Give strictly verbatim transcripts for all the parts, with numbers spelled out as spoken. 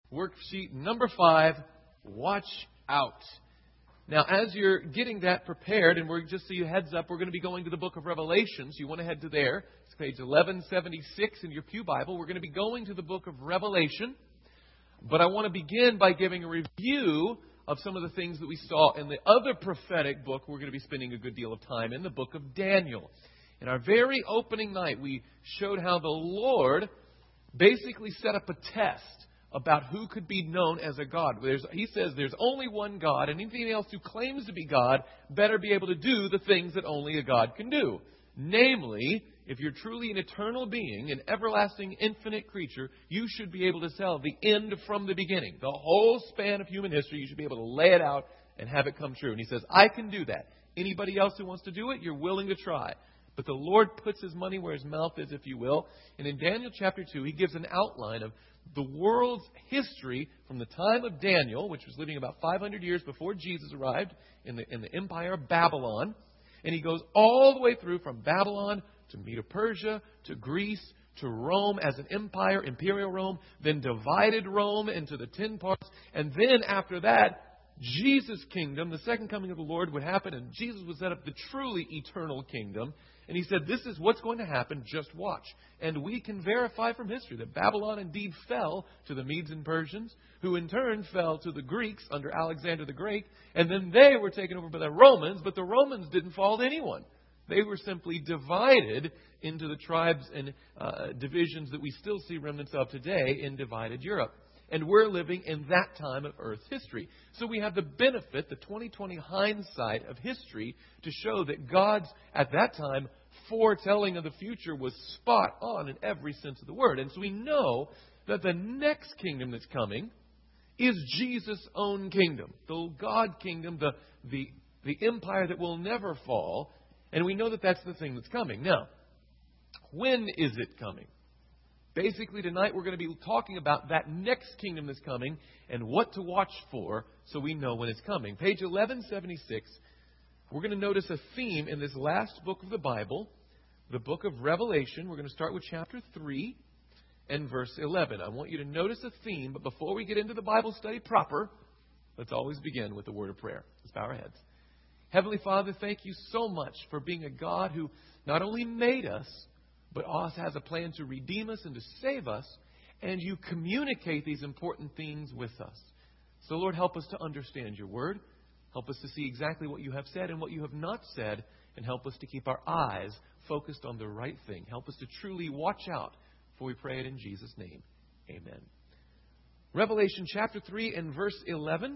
Worksheet number five, watch out. Now, as you're getting that prepared, and we're just so you heads up, we're going to be going to the book of Revelation, so you want to head to there. It's page eleven seventy-six in your pew Bible. We're going to be going to the book of Revelation. But I want to begin by giving a review of some of the things that we saw in the other prophetic book we're going to be spending a good deal of time in, the book of Daniel. In our very opening night, we showed how the Lord basically set up a test about who could be known as a God. There's, he says there's only one God, and anything else who claims to be God better be able to do the things that only a God can do. Namely, if you're truly an eternal being, an everlasting, infinite creature, you should be able to tell the end from the beginning. The whole span of human history, you should be able to lay it out and have it come true. And he says, I can do that. Anybody else who wants to do it, you're willing to try. But the Lord puts his money where his mouth is, if you will. And in Daniel chapter two, he gives an outline of the world's history from the time of Daniel, which was living about five hundred years before Jesus arrived in the, in the empire of Babylon. And he goes all the way through from Babylon to Medo-Persia, to Greece, to Rome as an empire, imperial Rome, then divided Rome into the ten parts. And then after that, Jesus' kingdom, the second coming of the Lord, would happen, and Jesus would set up the truly eternal kingdom. And he said, this is what's going to happen, just watch. And we can verify from history that Babylon indeed fell to the Medes and Persians, who in turn fell to the Greeks under Alexander the Great. And then they were taken over by the Romans, but the Romans didn't fall to anyone. They were simply divided into the tribes and uh, divisions that we still see remnants of today in divided Europe. And we're living in that time of Earth's history. So we have the benefit, the twenty twenty hindsight of history, to show that God's, at that time, foretelling of the future was spot on in every sense of the word. And so we know that the next kingdom that's coming is Jesus' own kingdom. The God kingdom, the, the, the empire that will never fall. And we know that that's the thing that's coming. Now, when is it coming? Basically, tonight we're going to be talking about that next kingdom that's coming and what to watch for so we know when it's coming. Page eleven seventy-six, we're going to notice a theme in this last book of the Bible, the book of Revelation. We're going to start with chapter three and verse eleven. I want you to notice a theme, but before we get into the Bible study proper, let's always begin with the word of prayer. Let's bow our heads. Heavenly Father, thank you so much for being a God who not only made us, but also has a plan to redeem us and to save us, and you communicate these important things with us. So, Lord, help us to understand your word. Help us to see exactly what you have said and what you have not said, and help us to keep our eyes focused on the right thing. Help us to truly watch out, for we pray it in Jesus' name. Amen. Revelation chapter three and verse eleven.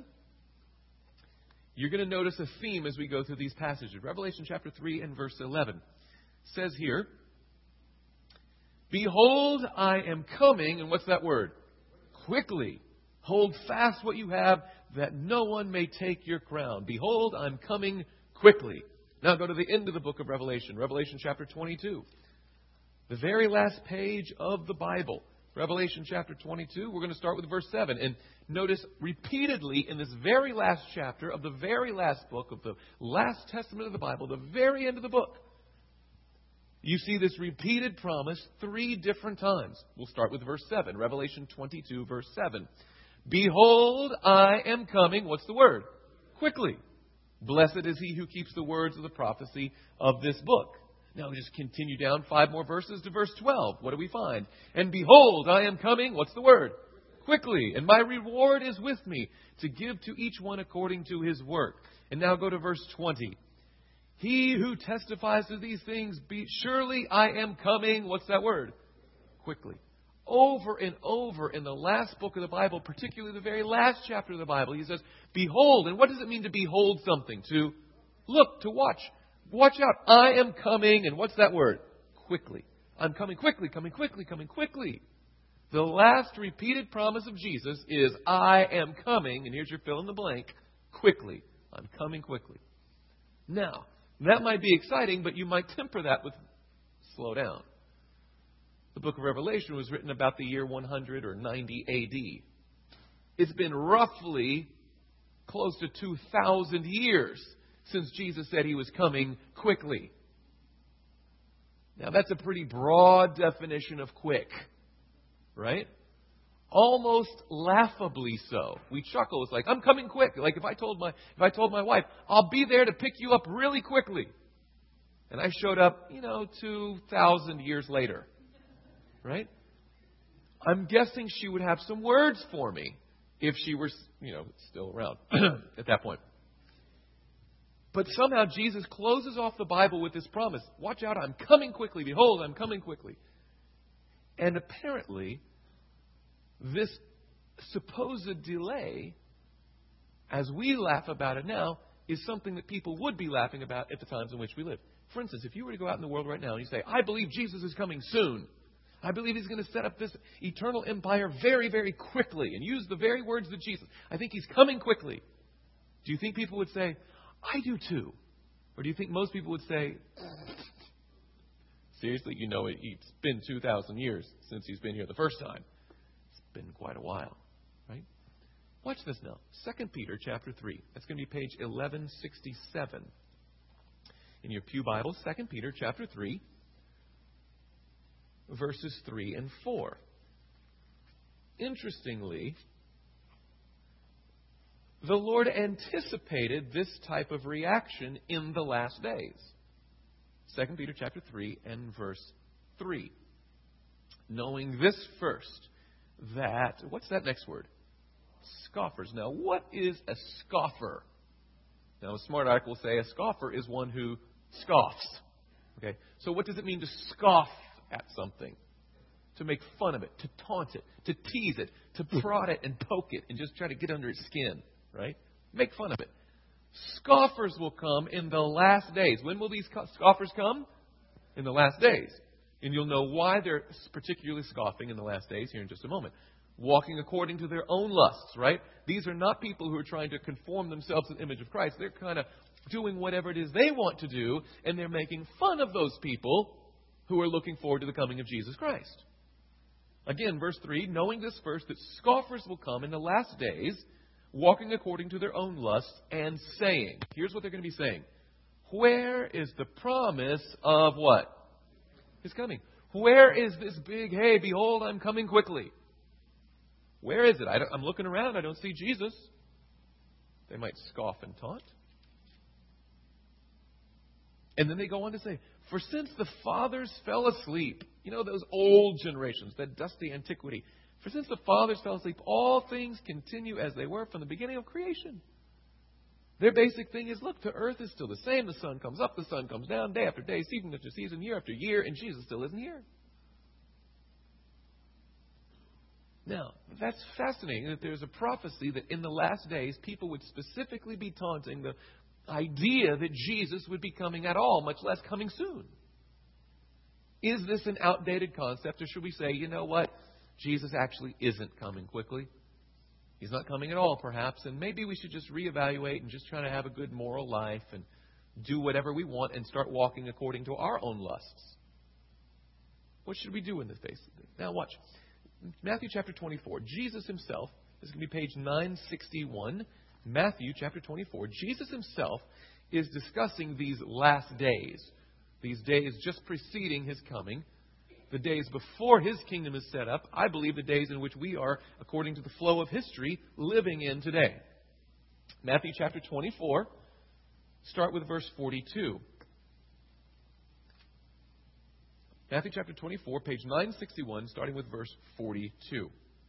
You're going to notice a theme as we go through these passages. Revelation chapter three and verse eleven says here, behold, I am coming, and what's that word? Quickly. Hold fast what you have, that no one may take your crown. Behold, I'm coming quickly. Now go to the end of the book of Revelation, Revelation chapter twenty-two. The very last page of the Bible, Revelation chapter twenty-two. We're going to start with verse seven. And notice repeatedly in this very last chapter of the very last book of the last testament of the Bible, the very end of the book, you see this repeated promise three different times. We'll start with verse seven, Revelation twenty-two, verse seven. Behold, I am coming. What's the word? Quickly. Blessed is he who keeps the words of the prophecy of this book. Now we just continue down five more verses to verse twelve. What do we find? And behold, I am coming. What's the word? Quickly. And my reward is with me to give to each one according to his work. And now go to verse twenty. He who testifies to these things, be, surely I am coming. What's that word? Quickly. Over and over in the last book of the Bible, particularly the very last chapter of the Bible, he says, behold. And what does it mean to behold something? To look, to watch. Watch out. I am coming. And what's that word? Quickly. I'm coming quickly, coming quickly, coming quickly. The last repeated promise of Jesus is, I am coming. And here's your fill in the blank. Quickly. I'm coming quickly. Now, that might be exciting, but you might temper that with slow down. The book of Revelation was written about the year one hundred or ninety A D. It's been roughly close to two thousand years since Jesus said he was coming quickly. Now, that's a pretty broad definition of quick, right? almost laughably so. We chuckle. It's like, I'm coming quick. Like if I told my if I told my wife, I'll be there to pick you up really quickly. And I showed up, you know, two thousand years later. Right? I'm guessing she would have some words for me if she were, you know, still around at that point. But somehow Jesus closes off the Bible with this promise. Watch out, I'm coming quickly. Behold, I'm coming quickly. And apparently, this supposed delay, as we laugh about it now, is something that people would be laughing about at the times in which we live. For instance, if you were to go out in the world right now and you say, I believe Jesus is coming soon. I believe He's going to set up this eternal empire very, very quickly and use the very words of Jesus. I think He's coming quickly. Do you think people would say, I do too? Or do you think most people would say, seriously, you know, it's been two thousand years since He's been here the first time. It's been quite a while, right? Watch this now. Second Peter chapter three. That's going to be page eleven sixty-seven. In your pew Bible, Second Peter chapter three, verses three and four. Interestingly, the Lord anticipated this type of reaction in the last days. Second Peter chapter three and verse three. Knowing this first, that, what's that next word? Scoffers. Now, what is a scoffer? Now, a smart aleck will say a scoffer is one who scoffs. Okay, so what does it mean to scoff at something? To make fun of it, to taunt it, to tease it, to prod it and poke it and just try to get under its skin. Right? Make fun of it. Scoffers will come in the last days. When will these scoffers come? In the last days. And you'll know why they're particularly scoffing in the last days here in just a moment. Walking according to their own lusts, right? These are not people who are trying to conform themselves to the image of Christ. They're kind of doing whatever it is they want to do, and they're making fun of those people who are looking forward to the coming of Jesus Christ. Again, verse three, knowing this first, that scoffers will come in the last days, walking according to their own lusts, and saying, here's what they're going to be saying. Where is the promise of what? His coming. Where is this big, hey, behold, I'm coming quickly? Where is it? I I'm looking around. I don't see Jesus. They might scoff and taunt. And then they go on to say, for since the fathers fell asleep, you know, those old generations, that dusty antiquity, for since the fathers fell asleep, all things continue as they were from the beginning of creation. Their basic thing is, look, the earth is still the same. The sun comes up, the sun comes down, day after day, season after season, year after year, and Jesus still isn't here. Now, that's fascinating that there's a prophecy that in the last days, people would specifically be taunting the idea that Jesus would be coming at all, much less coming soon. Is this an outdated concept, or should we say, you know what? Jesus actually isn't coming quickly. He's not coming at all, perhaps, and maybe we should just reevaluate and just try to have a good moral life and do whatever we want and start walking according to our own lusts. What should we do in this case? Now watch. Matthew chapter twenty-four. Jesus himself, this is going to be page nine sixty-one. Matthew chapter twenty-four. Jesus himself is discussing these last days. These days just preceding his coming. The days before his kingdom is set up. I believe the days in which we are, according to the flow of history, living in today. Matthew chapter twenty-four. Start with verse forty-two. Matthew chapter twenty-four, page nine sixty-one, starting with verse forty-two.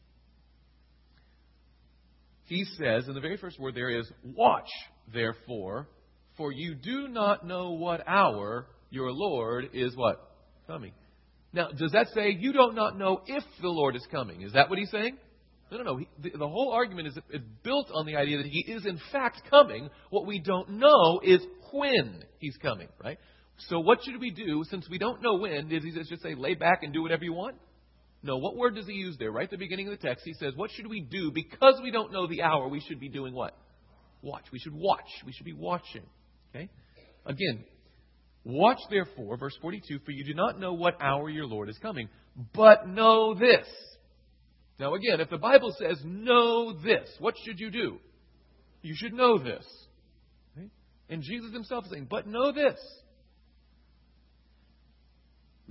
He says, and the very first word there is, watch, therefore, for you do not know what hour your Lord is what? Coming. Now, does that say you do not know if the Lord is coming? Is that what he's saying? No, no, no. He, the, the whole argument is, is built on the idea that he is in fact coming. What we don't know is when he's coming, right? So what should we do since we don't know when? Did he just say lay back and do whatever you want? No, what word does he use there? Right at the beginning of the text, he says, what should we do? Because we don't know the hour, we should be doing what? Watch. We should watch. We should be watching. Okay? Again, watch therefore, verse forty-two, for you do not know what hour your Lord is coming. But know this. Now again, if the Bible says know this, what should you do? You should know this. Okay? And Jesus himself is saying, but know this.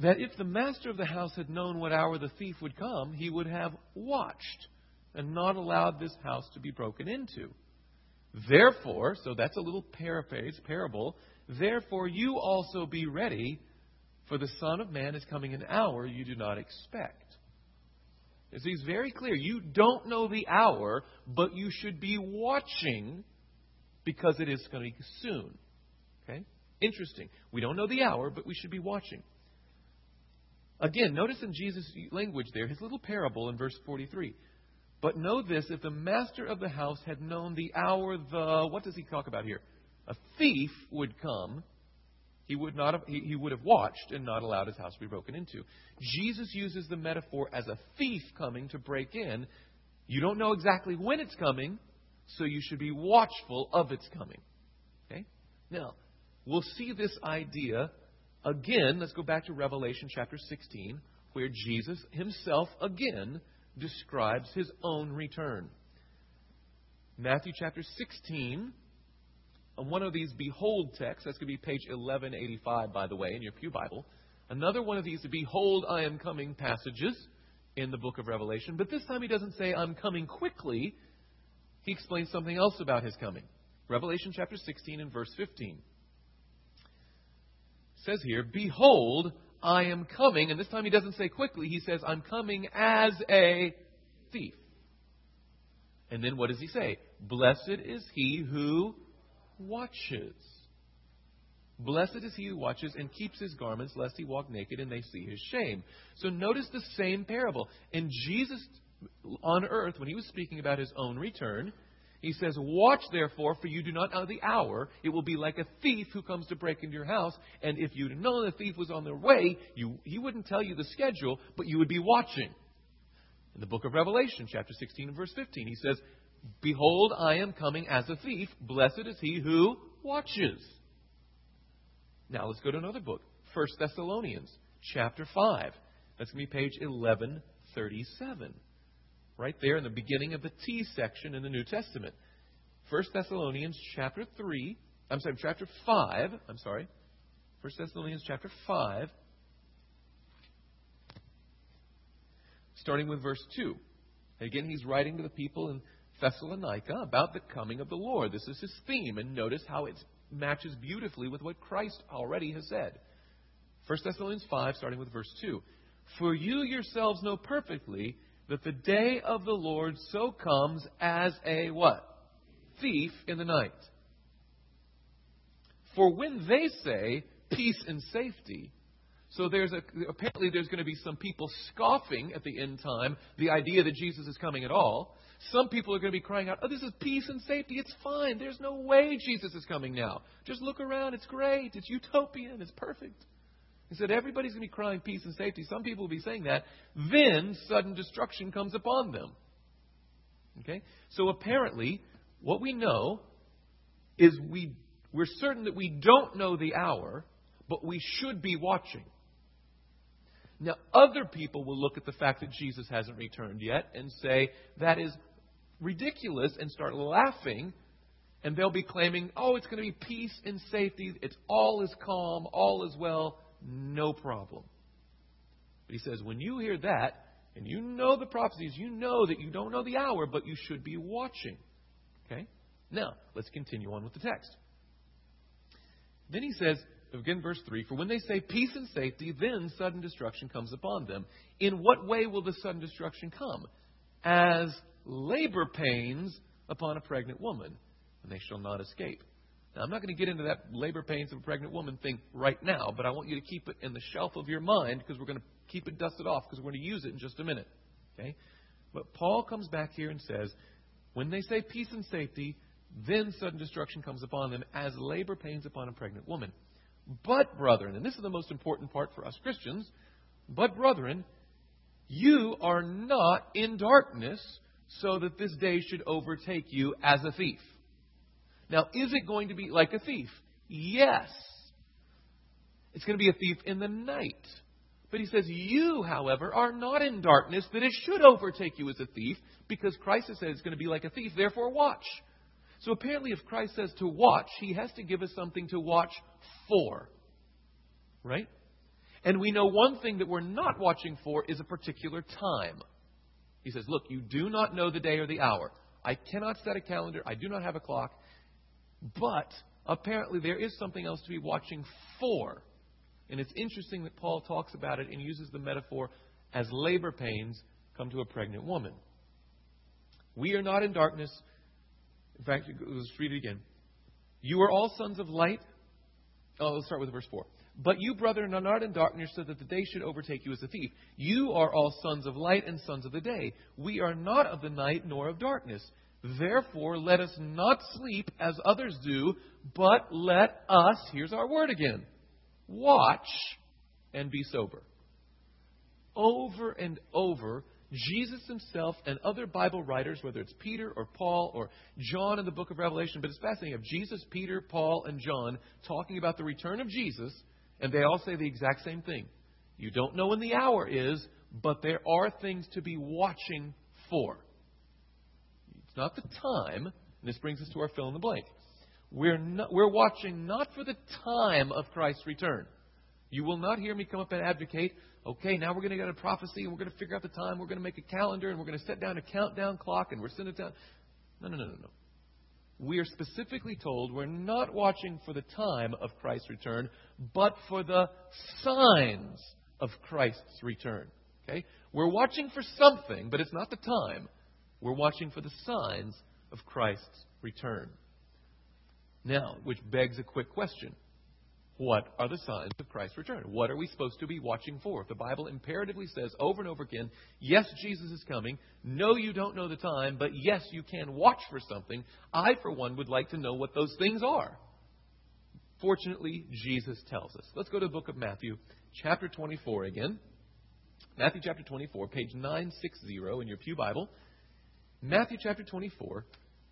that if the master of the house had known what hour the thief would come, he would have watched and not allowed this house to be broken into. Therefore, so that's a little paraphrase, parable, therefore you also be ready, for the Son of Man is coming an hour you do not expect. So he's very clear. You don't know the hour, but you should be watching because it is going to be soon. Okay? Interesting. We don't know the hour, but we should be watching. Again, notice in Jesus' language there, his little parable in verse forty-three. But know this, if the master of the house had known the hour the, what does he talk about here? A thief would come, he would not have, he, he would have watched and not allowed his house to be broken into. Jesus uses the metaphor as a thief coming to break in. You don't know exactly when it's coming, so you should be watchful of its coming. Okay? Now, we'll see this idea again. Let's go back to Revelation chapter sixteen, where Jesus himself again describes his own return. Matthew chapter sixteen, on one of these behold texts, that's going to be page eleven eighty-five, by the way, in your Pew Bible. Another one of these behold, I am coming passages in the book of Revelation. But this time he doesn't say, I'm coming quickly. He explains something else about his coming. Revelation chapter sixteen and verse fifteen. It says here, behold, I am coming. And this time he doesn't say quickly. He says, I'm coming as a thief. And then what does he say? Blessed is he who watches. Blessed is he who watches and keeps his garments, lest he walk naked and they see his shame. So notice the same parable. And Jesus on earth, when he was speaking about his own return, he says, watch therefore, for you do not know the hour. It will be like a thief who comes to break into your house. And if you'd known the thief was on their way, you, he wouldn't tell you the schedule, but you would be watching. In the book of Revelation, chapter sixteen and verse fifteen, he says, behold, I am coming as a thief. Blessed is he who watches. Now let's go to another book. First Thessalonians, chapter five. That's going to be page eleven thirty-seven. Right there in the beginning of the T section in the New Testament. First Thessalonians chapter three. I'm sorry, chapter five. I'm sorry. First Thessalonians chapter five. Starting with verse two. Again, he's writing to the people in Thessalonica about the coming of the Lord. This is his theme. And notice how it matches beautifully with what Christ already has said. First Thessalonians five, starting with verse two. For you yourselves know perfectly that the day of the Lord so comes as a what? Thief in the night. For when they say peace and safety, so there's a, apparently there's going to be some people scoffing at the end time the idea that Jesus is coming at all. Some people are going to be crying out, oh, this is peace and safety. It's fine. There's no way Jesus is coming now. Just look around. It's great. It's utopian. It's perfect. He said everybody's going to be crying peace and safety. Some people will be saying that. Then sudden destruction comes upon them. Okay? So apparently, what we know is we, we're certain that we don't know the hour, but we should be watching. Now, other people will look at the fact that Jesus hasn't returned yet and say that is ridiculous and start laughing. And they'll be claiming, oh, it's going to be peace and safety. It's all is calm, all is well. No problem. But he says, when you hear that, and you know the prophecies, you know that you don't know the hour, but you should be watching. Okay? Now, let's continue on with the text. Then he says, again, verse three, for when they say peace and safety, then sudden destruction comes upon them. In what way will the sudden destruction come? As labor pains upon a pregnant woman, and they shall not escape. Now, I'm not going to get into that labor pains of a pregnant woman thing right now, but I want you to keep it in the shelf of your mind because we're going to keep it dusted off because we're going to use it in just a minute. Okay? But Paul comes back here and says, when they say peace and safety, then sudden destruction comes upon them as labor pains upon a pregnant woman. But, brethren, and this is the most important part for us Christians, but, brethren, you are not in darkness so that this day should overtake you as a thief. Now, is it going to be like a thief? Yes. It's going to be a thief in the night. But he says, you, however, are not in darkness that it should overtake you as a thief, because Christ has said it's going to be like a thief, therefore watch. So apparently if Christ says to watch, he has to give us something to watch for. Right? And we know one thing that we're not watching for is a particular time. He says, look, you do not know the day or the hour. I cannot set a calendar. I do not have a clock. But apparently there is something else to be watching for. And it's interesting that Paul talks about it and uses the metaphor as labor pains come to a pregnant woman. We are not in darkness. In fact, let's read it again. You are all sons of light. Oh, let's start with verse four. But you, brethren, are not in darkness so that the day should overtake you as a thief. You are all sons of light and sons of the day. We are not of the night nor of darkness. Therefore, let us not sleep as others do, but let us, here's our word again, watch and be sober. Over and over, Jesus himself and other Bible writers, whether it's Peter or Paul or John in the book of Revelation, but it's fascinating, of Jesus, Peter, Paul, and John talking about the return of Jesus, and they all say the exact same thing. You don't know when the hour is, but there are things to be watching for. It's not the time, and this brings us to our fill in the blank. We're not, we're watching not for the time of Christ's return. You will not hear me come up and advocate, okay, now we're going to get a prophecy and we're going to figure out the time, we're going to make a calendar and we're going to set down a countdown clock and we're sending it down. No, no, no, no, no. We are specifically told we're not watching for the time of Christ's return, but for the signs of Christ's return. Okay? We're watching for something, but it's not the time. We're watching for the signs of Christ's return. Now, which begs a quick question. What are the signs of Christ's return? What are we supposed to be watching for? The Bible imperatively says over and over again, yes, Jesus is coming. No, you don't know the time, but yes, you can watch for something. I, for one, would like to know what those things are. Fortunately, Jesus tells us. Let's go to the book of Matthew, chapter twenty-four again. Matthew chapter twenty-four, page nine sixty in your pew Bible. Matthew chapter twenty-four.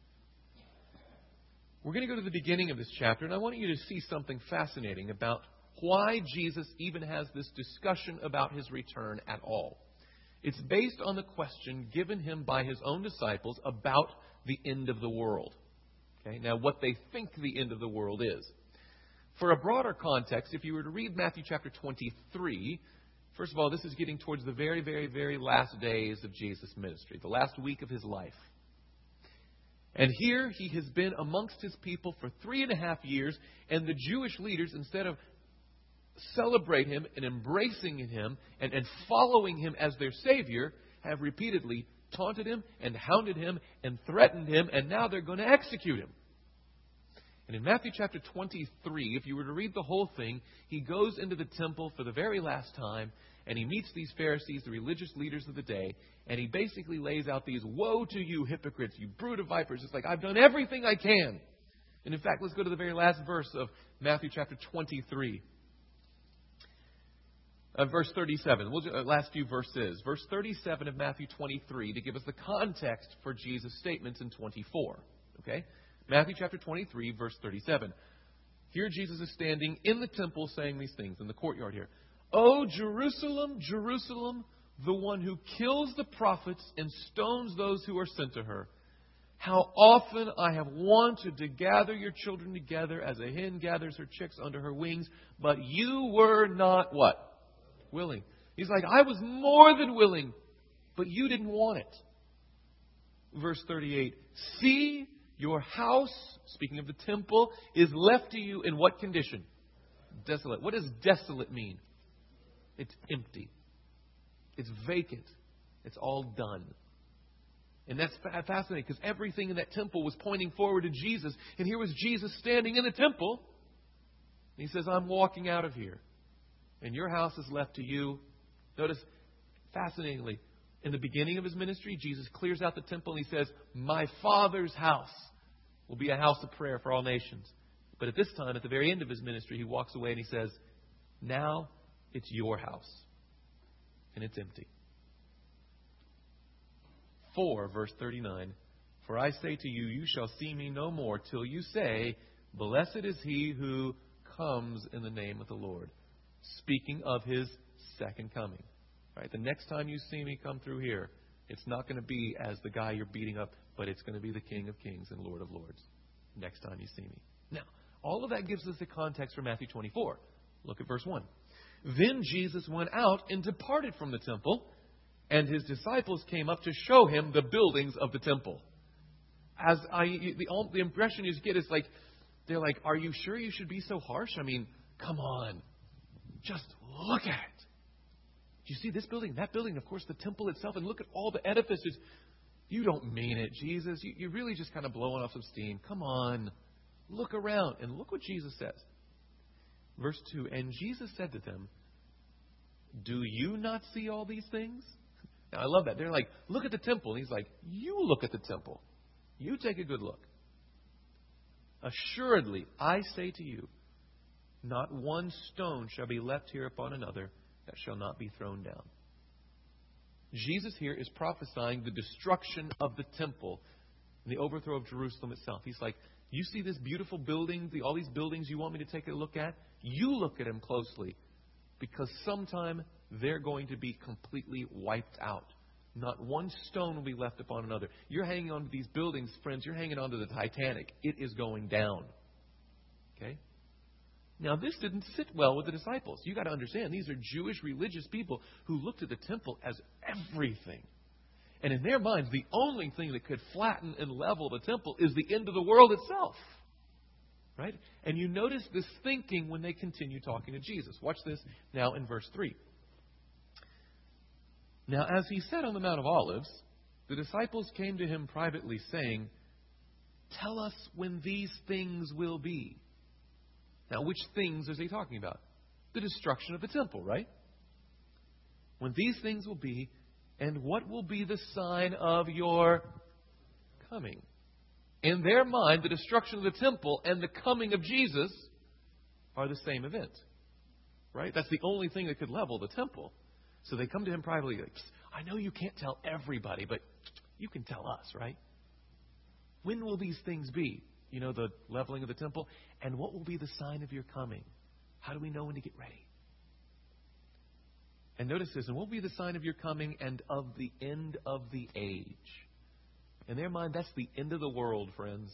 We're going to go to the beginning of this chapter, and I want you to see something fascinating about why Jesus even has this discussion about his return at all. It's based on the question given him by his own disciples about the end of the world. Okay? Now, what they think the end of the world is. For a broader context, if you were to read Matthew chapter twenty-three, first of all, this is getting towards the very, very, very last days of Jesus' ministry, the last week of his life. And here he has been amongst his people for three and a half years, and the Jewish leaders, instead of celebrate him and embracing him and, and following him as their Savior, have repeatedly taunted him and hounded him and threatened him, and now they're going to execute him. And in Matthew chapter twenty-three, if you were to read the whole thing, he goes into the temple for the very last time, and he meets these Pharisees, the religious leaders of the day, and he basically lays out these, woe to you hypocrites, you brood of vipers. It's like, I've done everything I can. And in fact, let's go to the very last verse of Matthew chapter twenty-three. Uh, verse thirty-seven. We'll do, uh, last few verses. Verse thirty-seven of Matthew twenty-three to give us the context for Jesus' statements in twenty-four. Okay? Matthew chapter twenty-three, verse thirty-seven. Here Jesus is standing in the temple saying these things in the courtyard here. O Jerusalem, Jerusalem, the one who kills the prophets and stones those who are sent to her. How often I have wanted to gather your children together as a hen gathers her chicks under her wings, but you were not what? Willing. He's like, I was more than willing, but you didn't want it. Verse thirty-eight. See, your house, speaking of the temple, is left to you in what condition? Desolate. What does desolate mean? It's empty. It's vacant. It's all done. And that's fascinating because everything in that temple was pointing forward to Jesus. And here was Jesus standing in the temple. And he says, I'm walking out of here. And your house is left to you. Notice, fascinatingly, in the beginning of his ministry, Jesus clears out the temple and he says, my Father's house will be a house of prayer for all nations. But at this time, at the very end of his ministry, he walks away and he says, now it's your house. And it's empty. four, verse thirty-nine. For I say to you, you shall see me no more till you say, blessed is he who comes in the name of the Lord. Speaking of his second coming. Right? The next time you see me come through here, it's not going to be as the guy you're beating up, but it's going to be the King of Kings and Lord of Lords. Next time you see me. Now, all of that gives us the context for Matthew twenty-four. Look at verse one. Then Jesus went out and departed from the temple, and his disciples came up to show him the buildings of the temple. As I, the, the impression you get is like, they're like, are you sure you should be so harsh? I mean, come on. Just look at it. Do you see this building, that building, of course, the temple itself, and look at all the edifices. You don't mean it, Jesus. You, you're really just kind of blowing off some steam. Come on. Look around. And look what Jesus says. Verse two, and Jesus said to them, do you not see all these things? Now, I love that. They're like, look at the temple. And he's like, you look at the temple. You take a good look. Assuredly, I say to you, not one stone shall be left here upon another that shall not be thrown down. Jesus here is prophesying the destruction of the temple and the overthrow of Jerusalem itself. He's like, you see this beautiful building, the, all these buildings you want me to take a look at? You look at them closely, because sometime they're going to be completely wiped out. Not one stone will be left upon another. You're hanging on to these buildings, friends. You're hanging on to the Titanic. It is going down. Okay? Now, this didn't sit well with the disciples. You've got to understand, these are Jewish religious people who looked at the temple as everything. And in their minds, the only thing that could flatten and level the temple is the end of the world itself. Right? And you notice this thinking when they continue talking to Jesus. Watch this now in verse three. Now, as he sat on the Mount of Olives, the disciples came to him privately, saying, tell us when these things will be. Now, which things is he talking about? The destruction of the temple, right? When these things will be, and what will be the sign of your coming? In their mind, the destruction of the temple and the coming of Jesus are the same event. Right? That's the only thing that could level the temple. So they come to him privately, like, I know you can't tell everybody, but you can tell us, right? When will these things be? You know, the leveling of the temple. And what will be the sign of your coming? How do we know when to get ready? And notice this, and what will be the sign of your coming and of the end of the age? In their mind, that's the end of the world, friends.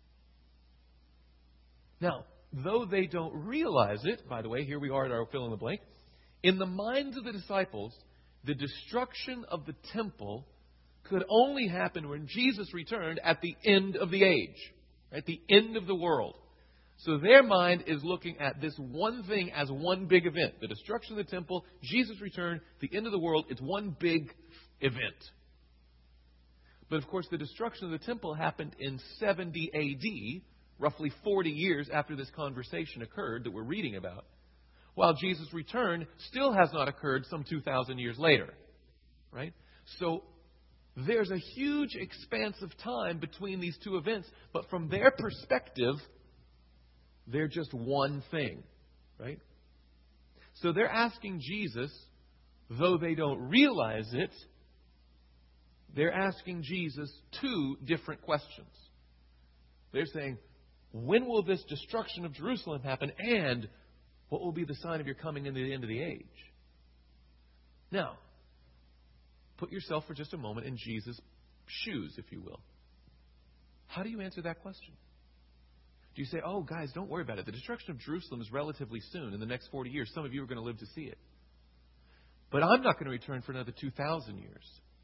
Now, though they don't realize it, by the way, here we are at our fill in the blank. In the minds of the disciples, the destruction of the temple could only happen when Jesus returned at the end of the age, at the end of the world. So their mind is looking at this one thing as one big event. The destruction of the temple, Jesus' return, the end of the world. It's one big event. But of course, the destruction of the temple happened in seventy A D, roughly forty years after this conversation occurred that we're reading about, while Jesus' return still has not occurred some two thousand years later. Right? So there's a huge expanse of time between these two events, but from their perspective, they're just one thing. Right? So they're asking Jesus, though they don't realize it, they're asking Jesus two different questions. They're saying, when will this destruction of Jerusalem happen? And what will be the sign of your coming in the end of the age? Now, put yourself for just a moment in Jesus' shoes, if you will. How do you answer that question? Do you say, oh, guys, don't worry about it. The destruction of Jerusalem is relatively soon, in the next forty years. Some of you are going to live to see it. But I'm not going to return for another two thousand years.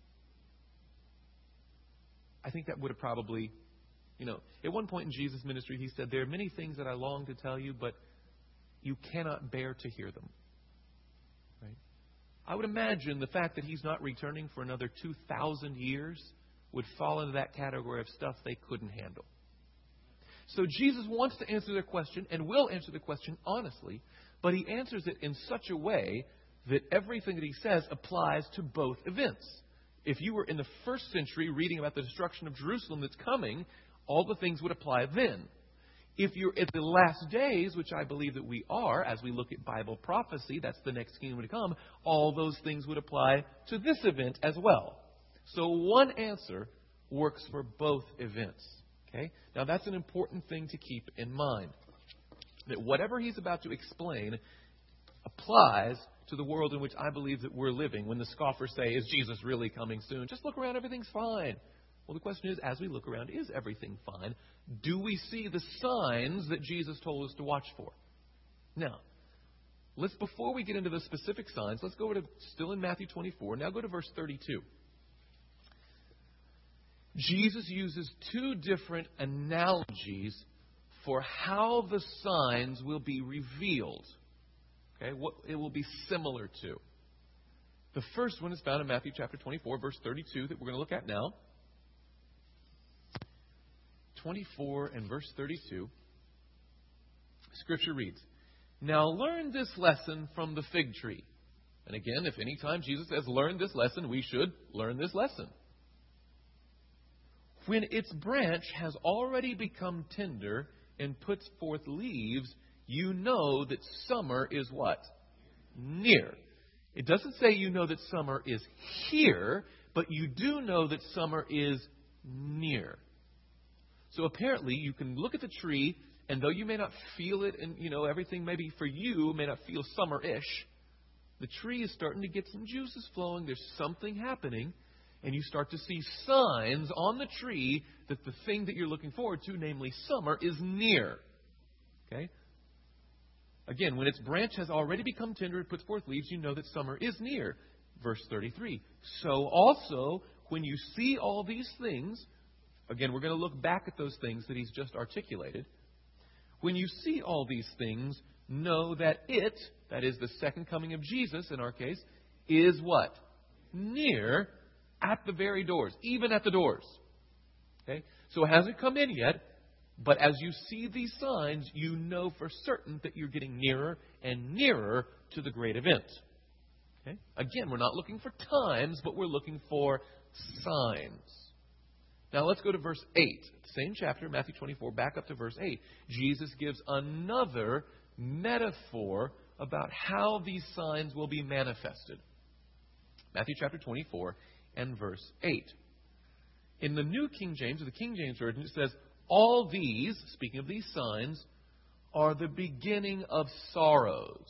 I think that would have probably, you know, at one point in Jesus' ministry, he said, there are many things that I long to tell you, but you cannot bear to hear them. Right? I would imagine the fact that he's not returning for another two thousand years would fall into that category of stuff they couldn't handle. So Jesus wants to answer their question and will answer the question honestly, but he answers it in such a way that everything that he says applies to both events. If you were in the first century reading about the destruction of Jerusalem that's coming, all the things would apply then. If you're at the last days, which I believe that we are, as we look at Bible prophecy, that's the next kingdom to come, all those things would apply to this event as well. So one answer works for both events. Okay? Now that's an important thing to keep in mind. That whatever he's about to explain applies to the world in which I believe that we're living. When the scoffers say, is Jesus really coming soon? Just look around, everything's fine. Well, the question is, as we look around, is everything fine? Do we see the signs that Jesus told us to watch for? Now, let's before we get into the specific signs, let's go to still in Matthew twenty-four. Now go to verse thirty-two. Jesus uses two different analogies for how the signs will be revealed. Okay, what it will be similar to. The first one is found in Matthew chapter twenty-four, verse thirty-two, that we're going to look at now. twenty-four and verse thirty-two. Scripture reads, "Now learn this lesson from the fig tree." And again, if any time Jesus says learn this lesson, we should learn this lesson. "When its branch has already become tender and puts forth leaves, you know that summer is what? Near. It doesn't say you know that summer is here, but you do know that summer is near. So apparently you can look at the tree, and though you may not feel it, and you know everything maybe for you may not feel summer-ish, the tree is starting to get some juices flowing. There's something happening, and you start to see signs on the tree that the thing that you're looking forward to, namely summer, is near. Okay? Again, when its branch has already become tender and puts forth leaves, you know that summer is near. Verse thirty-three. "So also, when you see all these things," again, we're going to look back at those things that he's just articulated. "When you see all these things, know that it," that is the second coming of Jesus in our case, "is what? Near, at the very doors," even at the doors. Okay? So it hasn't come in yet, but as you see these signs, you know for certain that you're getting nearer and nearer to the great event. Okay? Again, we're not looking for times, but we're looking for signs. Now let's go to verse eight. Same chapter, Matthew twenty-four, back up to verse eight. Jesus gives another metaphor about how these signs will be manifested. Matthew chapter twenty-four and verse eight. In the New King James, or the King James Version, it says, "All these," speaking of these signs, "are the beginning of sorrows."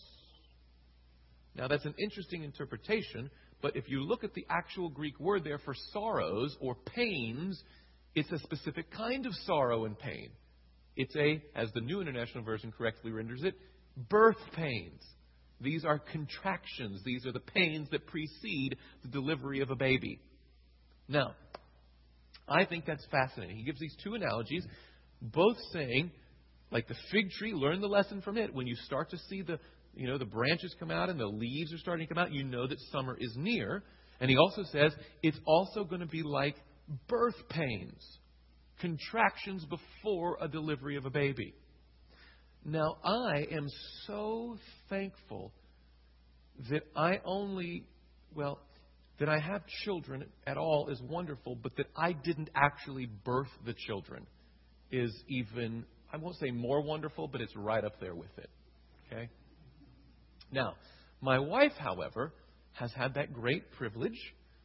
Now that's an interesting interpretation, but if you look at the actual Greek word there for sorrows or pains, it's a specific kind of sorrow and pain. It's a, as the New International Version correctly renders it, birth pains. These are contractions. These are the pains that precede the delivery of a baby. Now, I think that's fascinating. He gives these two analogies, both saying, like the fig tree, learn the lesson from it. When you start to see the, you know, the branches come out and the leaves are starting to come out, you know that summer is near. And he also says it's also going to be like birth pains, contractions before a delivery of a baby. Now, I am so thankful that I only, well, that I have children at all is wonderful, but that I didn't actually birth the children is even, I won't say more wonderful, but it's right up there with it. Okay? Now, my wife, however, has had that great privilege,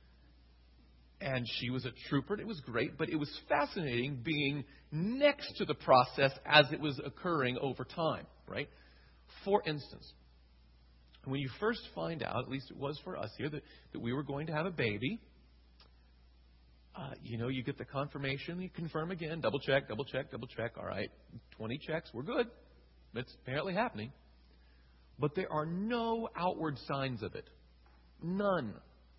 and she was a trooper. It was great, but it was fascinating being next to the process as it was occurring over time, right? For instance, when you first find out, at least it was for us here, that, that we were going to have a baby, uh, you know, you get the confirmation, you confirm again, double check, double check, double check. All right, twenty checks, we're good. It's apparently happening. But there are no outward signs of it. None.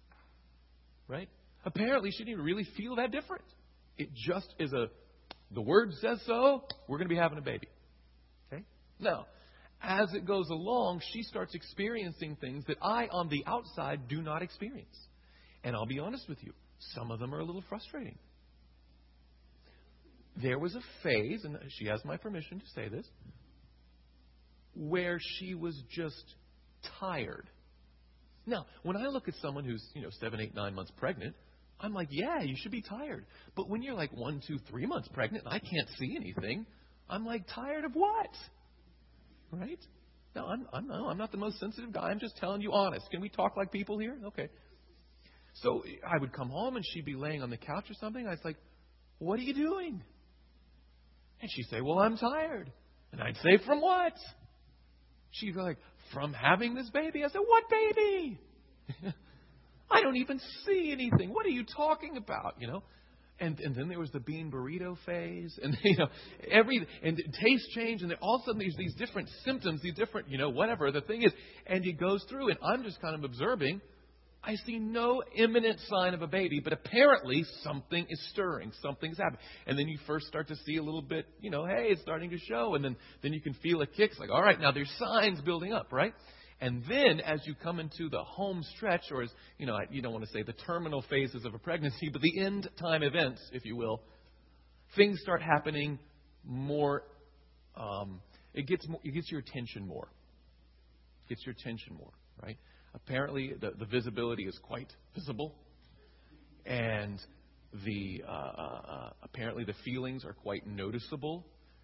Right? Apparently, she didn't really feel that different. It just is a, the word says so, we're going to be having a baby. Okay? Now, as it goes along, she starts experiencing things that I, on the outside, do not experience. And I'll be honest with you, some of them are a little frustrating. There was a phase, and she has my permission to say this, where she was just tired. Now, when I look at someone who's, you know, seven, eight, nine months pregnant, I'm like, yeah, you should be tired. But when you're like one, two, three months pregnant and I can't see anything, I'm like, tired of what? Right? No, I'm, I'm, no, I'm not the most sensitive guy. I'm just telling you honest. Can we talk like people here? Okay. So I would come home and she'd be laying on the couch or something. I was like, what are you doing? And she'd say, well, I'm tired. And I'd say, from what? She'd be like, from having this baby. I said, what baby? I don't even see anything. What are you talking about? You know? And and then there was the bean burrito phase, and you know every and taste change, and then all of a sudden there's these different symptoms, these different you know whatever the thing is, and he goes through, and I'm just kind of observing. I see no imminent sign of a baby, but apparently something is stirring, something's happening, and then you first start to see a little bit, you know, hey, it's starting to show, and then then you can feel a kick. It's like, all right, now there's signs building up, right? And then as you come into the home stretch, or as, you know, you don't want to say the terminal phases of a pregnancy, but the end time events, if you will, things start happening more, um, it gets more, it gets your attention more. It gets your attention more, right? Apparently the, the visibility is quite visible. And the uh, uh, apparently the feelings are quite noticeable.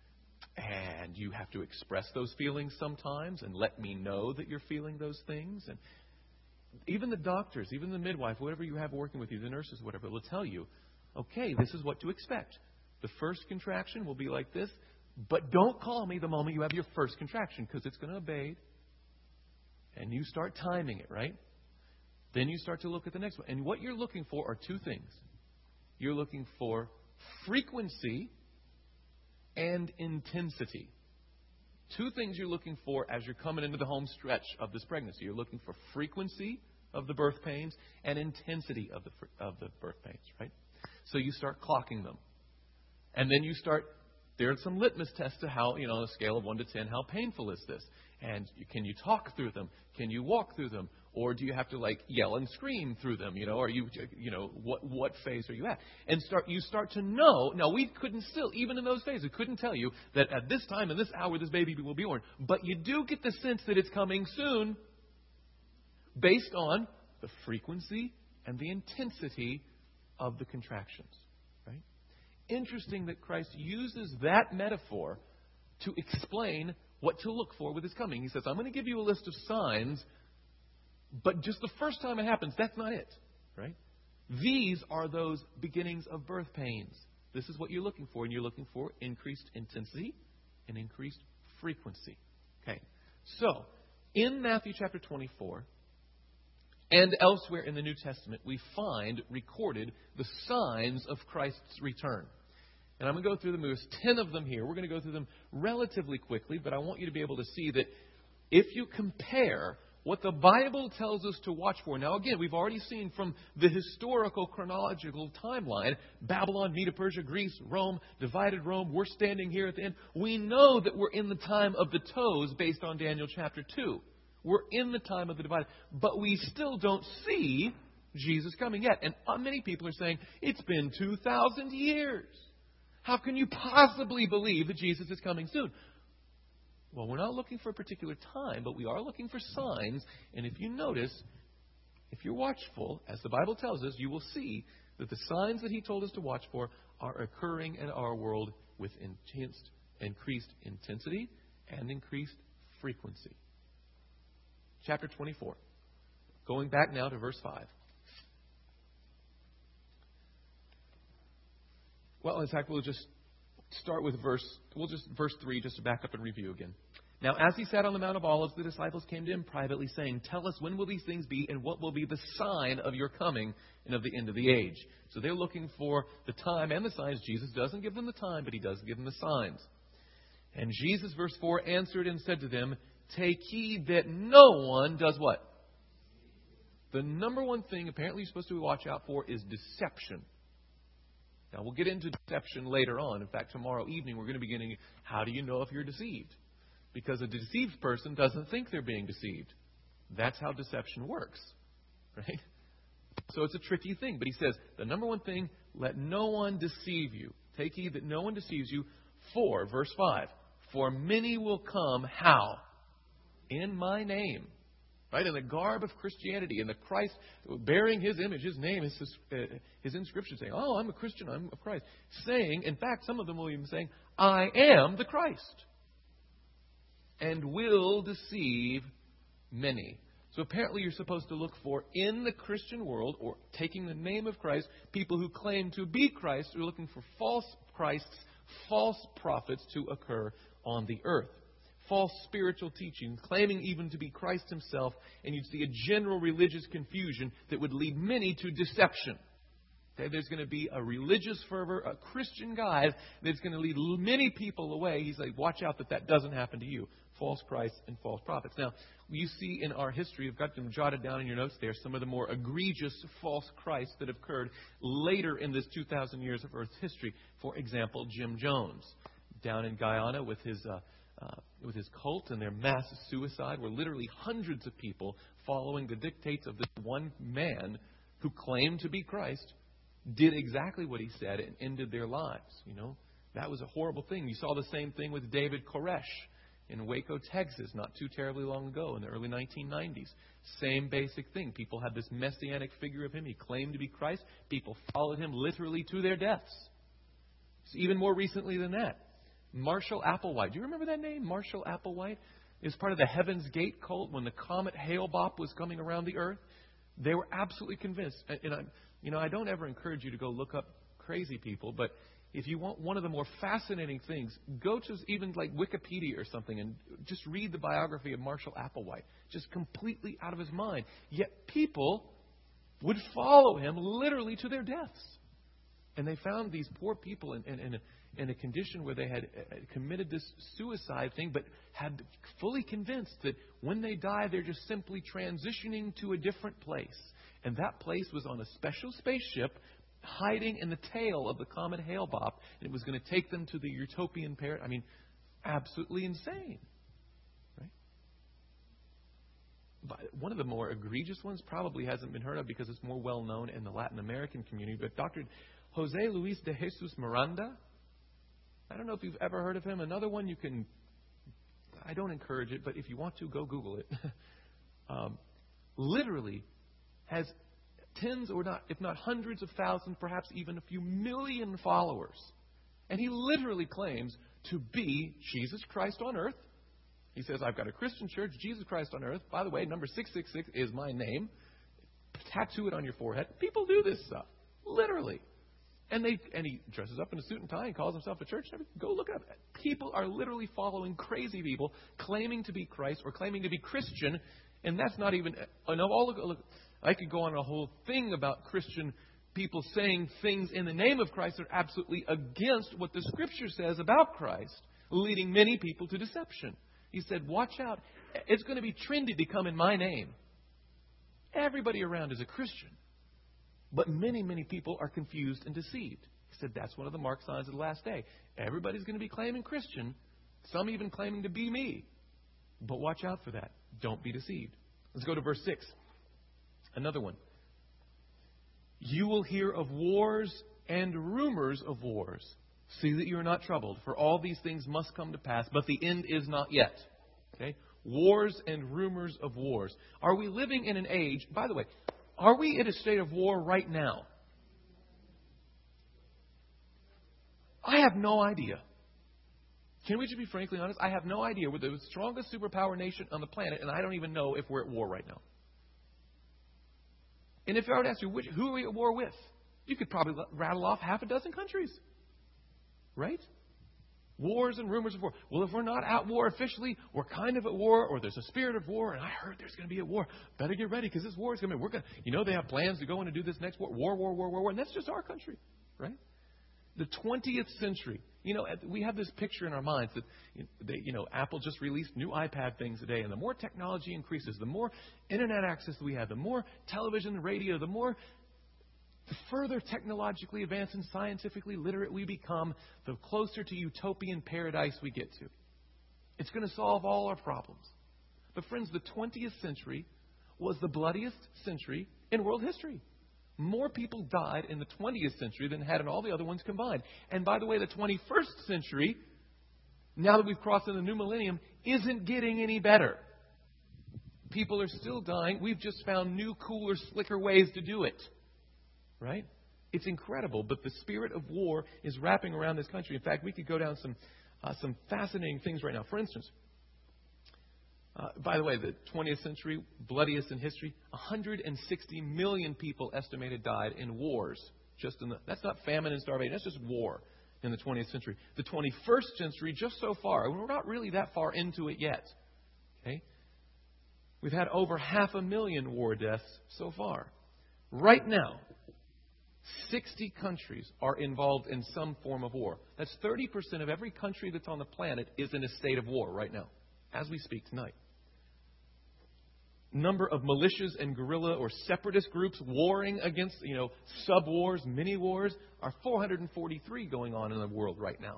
And you have to express those feelings sometimes and let me know that you're feeling those things. And even the doctors, even the midwife, whatever you have working with you, the nurses, whatever, will tell you, okay, this is what to expect. The first contraction will be like this, but don't call me the moment you have your first contraction because it's going to abate. And you start timing it, right? Then you start to look at the next one. And what you're looking for are two things. You're looking for frequency and intensity. Two things you're looking for as you're coming into the home stretch of this pregnancy. You're looking for frequency of the birth pains and intensity of the of the birth pains, right? So you start clocking them. And then you start, there are some litmus tests to how, you know, on a scale of one to ten, how painful is this? And can you talk through them? Can you walk through them? Or do you have to like yell and scream through them? You know, are you, you know, what what phase are you at? And start you start to know. Now we couldn't still, even in those phases, we couldn't tell you that at this time and this hour this baby will be born. But you do get the sense that it's coming soon, based on the frequency and the intensity of the contractions. Right? Interesting that Christ uses that metaphor to explain what to look for with his coming. He says, I'm going to give you a list of signs, but just the first time it happens, that's not it, right? These are those beginnings of birth pains. This is what you're looking for, and you're looking for increased intensity and increased frequency. Okay, so in Matthew chapter twenty-four and elsewhere in the New Testament, we find recorded the signs of Christ's return. And I'm going to go through them. There's ten of them here. We're going to go through them relatively quickly, but I want you to be able to see that if you compare what the Bible tells us to watch for. Now, again, we've already seen from the historical chronological timeline, Babylon, Medo-Persia, Greece, Rome, divided Rome. We're standing here at the end. We know that we're in the time of the toes based on Daniel chapter two. We're in the time of the divided. But we still don't see Jesus coming yet. And many people are saying, it's been two thousand years. How can you possibly believe that Jesus is coming soon? Well, we're not looking for a particular time, but we are looking for signs. And if you notice, if you're watchful, as the Bible tells us, you will see that the signs that he told us to watch for are occurring in our world with intense, increased intensity and increased frequency. Chapter twenty-four. Going back now to verse five. Well, in fact, we'll just start with verse, we'll just, verse three, just to back up and review again. Now, as he sat on the Mount of Olives, the disciples came to him privately, saying, tell us, when will these things be, and what will be the sign of your coming and of the end of the age? So they're looking for the time and the signs. Jesus doesn't give them the time, but he does give them the signs. And Jesus, verse four, answered and said to them, take heed that no one does what? The number one thing apparently you're supposed to watch out for is deception. Now, we'll get into deception later on. In fact, tomorrow evening we're going to be getting, how do you know if you're deceived? Because a deceived person doesn't think they're being deceived. That's how deception works, right? So it's a tricky thing. But he says, the number one thing, let no one deceive you. Take heed that no one deceives you. For, verse five, for many will come, how? In my name. Right? In the garb of Christianity, in the Christ, bearing his image, his name, his, uh, his inscription saying, oh, I'm a Christian, I'm of Christ. Saying, in fact, some of them will even saying, I am the Christ. And will deceive many. So apparently you're supposed to look for, in the Christian world, or taking the name of Christ, people who claim to be Christ are looking for false Christs, false prophets to occur on the earth. False spiritual teaching, claiming even to be Christ himself, and you'd see a general religious confusion that would lead many to deception. Okay, there's going to be a religious fervor, a Christian guide that's going to lead many people away. He's like, watch out that that doesn't happen to you. False Christs and false prophets. Now, you see in our history, I've got them jotted down in your notes there, some of the more egregious false Christs that have occurred later in this two thousand years of Earth's history. For example, Jim Jones, down in Guyana with his uh, uh, with his cult and their mass suicide, where literally hundreds of people following the dictates of this one man who claimed to be Christ did exactly what he said and ended their lives. You know, that was a horrible thing. You saw the same thing with David Koresh in Waco, Texas, not too terribly long ago in the early nineteen nineties. Same basic thing. People had this messianic figure of him. He claimed to be Christ. People followed him literally to their deaths. So even more recently than that, Marshall Applewhite. Do you remember that name? Marshall Applewhite is part of the Heaven's Gate cult when the comet Hale-Bopp was coming around the earth. They were absolutely convinced. And I, you know, I don't ever encourage you to go look up crazy people, but if you want one of the more fascinating things, go to even like Wikipedia or something and just read the biography of Marshall Applewhite. Just completely out of his mind. Yet people would follow him literally to their deaths. And they found these poor people in, in, in, a, in a condition where they had committed this suicide thing, but had fully convinced that when they die, they're just simply transitioning to a different place. And that place was on a special spaceship hiding in the tail of the comet Hale-Bopp. And it was going to take them to the utopian paradise. I mean, absolutely insane. Right? But one of the more egregious ones probably hasn't been heard of because it's more well known in the Latin American community. But Doctor Jose Luis de Jesus Miranda, I don't know if you've ever heard of him. Another one you can, I don't encourage it, but if you want to, go Google it. um, literally has tens or not, if not hundreds of thousands, perhaps even a few million followers. And he literally claims to be Jesus Christ on earth. He says, I've got a Christian church, Jesus Christ on earth. By the way, number six six six is my name. Tattoo it on your forehead. People do this stuff. Literally. And they and he dresses up in a suit and tie and calls himself a church. Go look it up. People are literally following crazy people, claiming to be Christ or claiming to be Christian. And that's not even... Uh, no, all, look, I could go on a whole thing about Christian people saying things in the name of Christ that are absolutely against what the Scripture says about Christ, leading many people to deception. He said, watch out. It's going to be trendy to come in my name. Everybody around is a Christian. But many, many people are confused and deceived. He said that's one of the mark signs of the last day. Everybody's going to be claiming Christian, some even claiming to be me. But watch out for that. Don't be deceived. Let's go to verse six. Another one. You will hear of wars and rumors of wars. See that you are not troubled, for all these things must come to pass, but the end is not yet. Okay? Wars and rumors of wars. Are we living in an age, by the way, are we in a state of war right now? I have no idea. Can we just be frankly honest? I have no idea. We're the strongest superpower nation on the planet, and I don't even know if we're at war right now. And if I were to ask you, which, who are we at war with? You could probably rattle off half a dozen countries. Right? Wars and rumors of war. Well, if we're not at war officially, we're kind of at war, or there's a spirit of war, and I heard there's going to be a war. Better get ready, because this war is going to be, we're going to, you know, they have plans to go in and do this next war. War, war, war, war, war. And that's just our country. Right? The twentieth century. You know, we have this picture in our minds that, they, you know, Apple just released new iPad things today, and the more technology increases, the more internet access we have, the more television, radio, the more the further technologically advanced and scientifically literate we become, the closer to utopian paradise we get to. It's going to solve all our problems. But friends, the twentieth century was the bloodiest century in world history. More people died in the twentieth century than had in all the other ones combined. And by the way, the twenty-first century, now that we've crossed into the new millennium, isn't getting any better. People are still dying. We've just found new, cooler, slicker ways to do it. Right? It's incredible, but the spirit of war is wrapping around this country. In fact, we could go down some uh, some fascinating things right now. For instance, uh, by the way, the twentieth century, bloodiest in history, one hundred sixty million people estimated died in wars. Just in the, that's not famine and starvation, that's just war in the twentieth century. The twenty-first century, just so far, we're not really that far into it yet. Okay? We've had over half a million war deaths so far. Right now, sixty countries are involved in some form of war. That's thirty percent of every country that's on the planet is in a state of war right now, as we speak tonight. Number of militias and guerrilla or separatist groups warring against, you know, sub-wars, mini-wars, are four hundred forty-three going on in the world right now.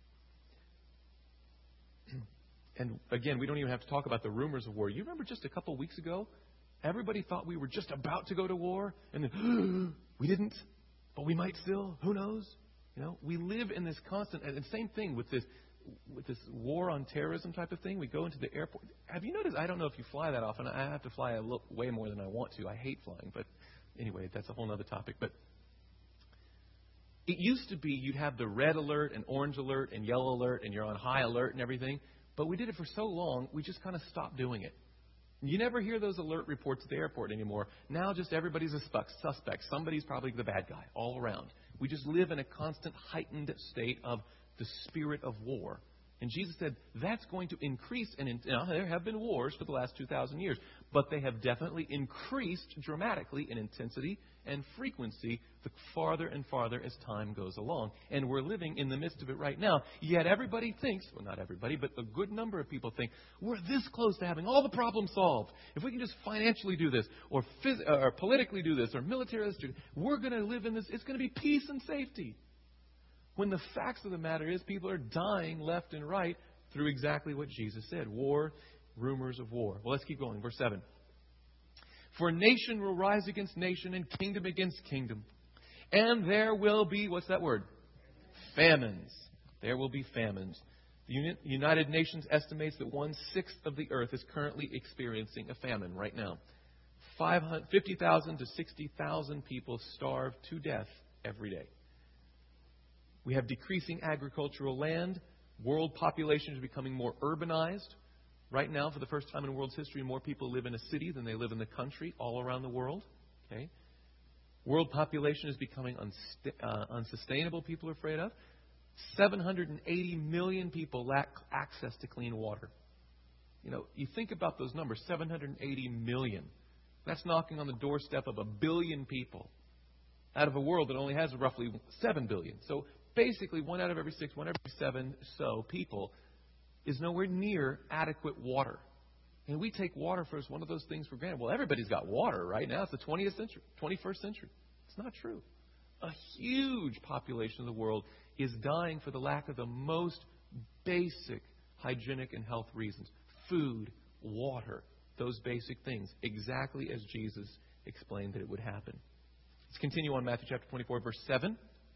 And again, we don't even have to talk about the rumors of war. You remember just a couple weeks ago, everybody thought we were just about to go to war, and then we didn't, but we might still. Who knows? You know, we live in this constant, and same thing with this with this war on terrorism type of thing. We go into the airport. Have you noticed? I don't know if you fly that often. I have to fly a little, way more than I want to. I hate flying, but anyway, that's a whole other topic. But it used to be you'd have the red alert and orange alert and yellow alert, and you're on high alert and everything. But we did it for so long, we just kind of stopped doing it. You never hear those alert reports at the airport anymore. Now just everybody's a suspect. Somebody's probably the bad guy all around. We just live in a constant heightened state of the spirit of war. And Jesus said that's going to increase. And in, now, there have been wars for the last two thousand years, but they have definitely increased dramatically in intensity and frequency the farther and farther as time goes along. And we're living in the midst of it right now. Yet everybody thinks, well, not everybody, but a good number of people think, we're this close to having all the problems solved. If we can just financially do this, or, phys- or politically do this, or militarily do this, we're going to live in this. It's going to be peace and safety. When the facts of the matter is people are dying left and right through exactly what Jesus said. War, rumors of war. Well, let's keep going. Verse seven. For nation will rise against nation and kingdom against kingdom. And there will be, what's that word? Famines. There will be famines. The United Nations estimates that one-sixth of the earth is currently experiencing a famine right now. fifty thousand to sixty thousand people starve to death every day. We have decreasing agricultural land. World populations are becoming more urbanized. Right now, for the first time in the world's history, more people live in a city than they live in the country all around the world. Okay, world population is becoming unst- uh, unsustainable, people are afraid of. seven hundred eighty million people lack access to clean water. You know, you think about those numbers, seven hundred eighty million. That's knocking on the doorstep of a billion people out of a world that only has roughly seven billion. So basically, one out of every six, one out of every seven so people is nowhere near adequate water. And we take water for as one of those things for granted. Well, everybody's got water right now. It's the twentieth century, twenty-first century. It's not true. A huge population of the world is dying for the lack of the most basic hygienic and health reasons. Food, water, those basic things, exactly as Jesus explained that it would happen. Let's continue on Matthew chapter twenty-four, verse seven.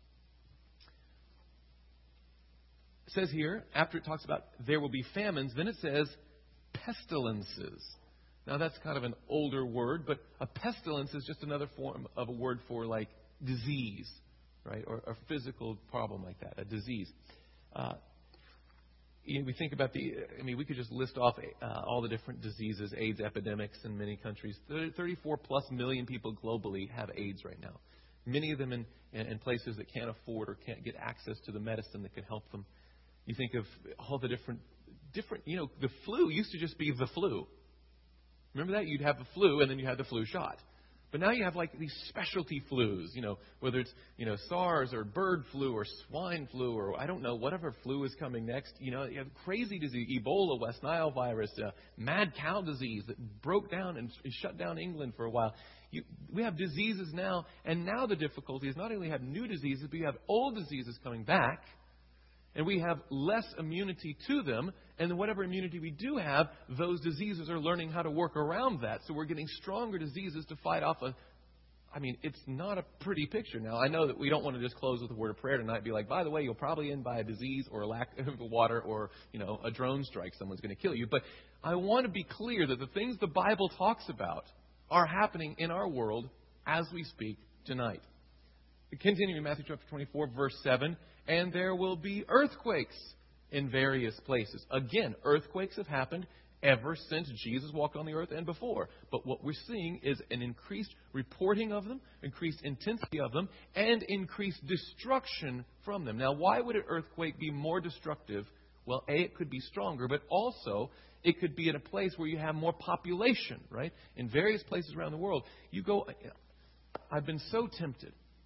It says here, after it talks about there will be famines, then it says pestilences. Now that's kind of an older word, but a pestilence is just another form of a word for like disease, right? Or a physical problem like that, a disease. Uh, you know, we think about the, I mean, we could just list off uh, all the different diseases, AIDS epidemics in many countries. thirty-four plus million people globally have AIDS right now. Many of them in, in places that can't afford or can't get access to the medicine that can help them. You think of all the different, different, you know, the flu used to just be the flu. Remember that? You'd have the flu and then you had the flu shot. But now you have like these specialty flus, you know, whether it's, you know, SARS or bird flu or swine flu or I don't know, whatever flu is coming next. You know, you have crazy disease, Ebola, West Nile virus, uh, mad cow disease that broke down and shut down England for a while. You, we have diseases now, and now the difficulty is not only have new diseases, but you have old diseases coming back. And we have less immunity to them. And whatever immunity we do have, those diseases are learning how to work around that. So we're getting stronger diseases to fight off a... I mean, it's not a pretty picture. Now, I know that we don't want to just close with a word of prayer tonight and be like, by the way, you'll probably end by a disease or a lack of water or, you know, a drone strike. Someone's going to kill you. But I want to be clear that the things the Bible talks about are happening in our world as we speak tonight. Continuing in Matthew chapter twenty-four, verse seven, and there will be earthquakes in various places. Again, earthquakes have happened ever since Jesus walked on the earth and before. But what we're seeing is an increased reporting of them, increased intensity of them, and increased destruction from them. Now, why would an earthquake be more destructive? Well, A, it could be stronger, but also it could be in a place where you have more population, right? In various places around the world. You go, I've been so tempted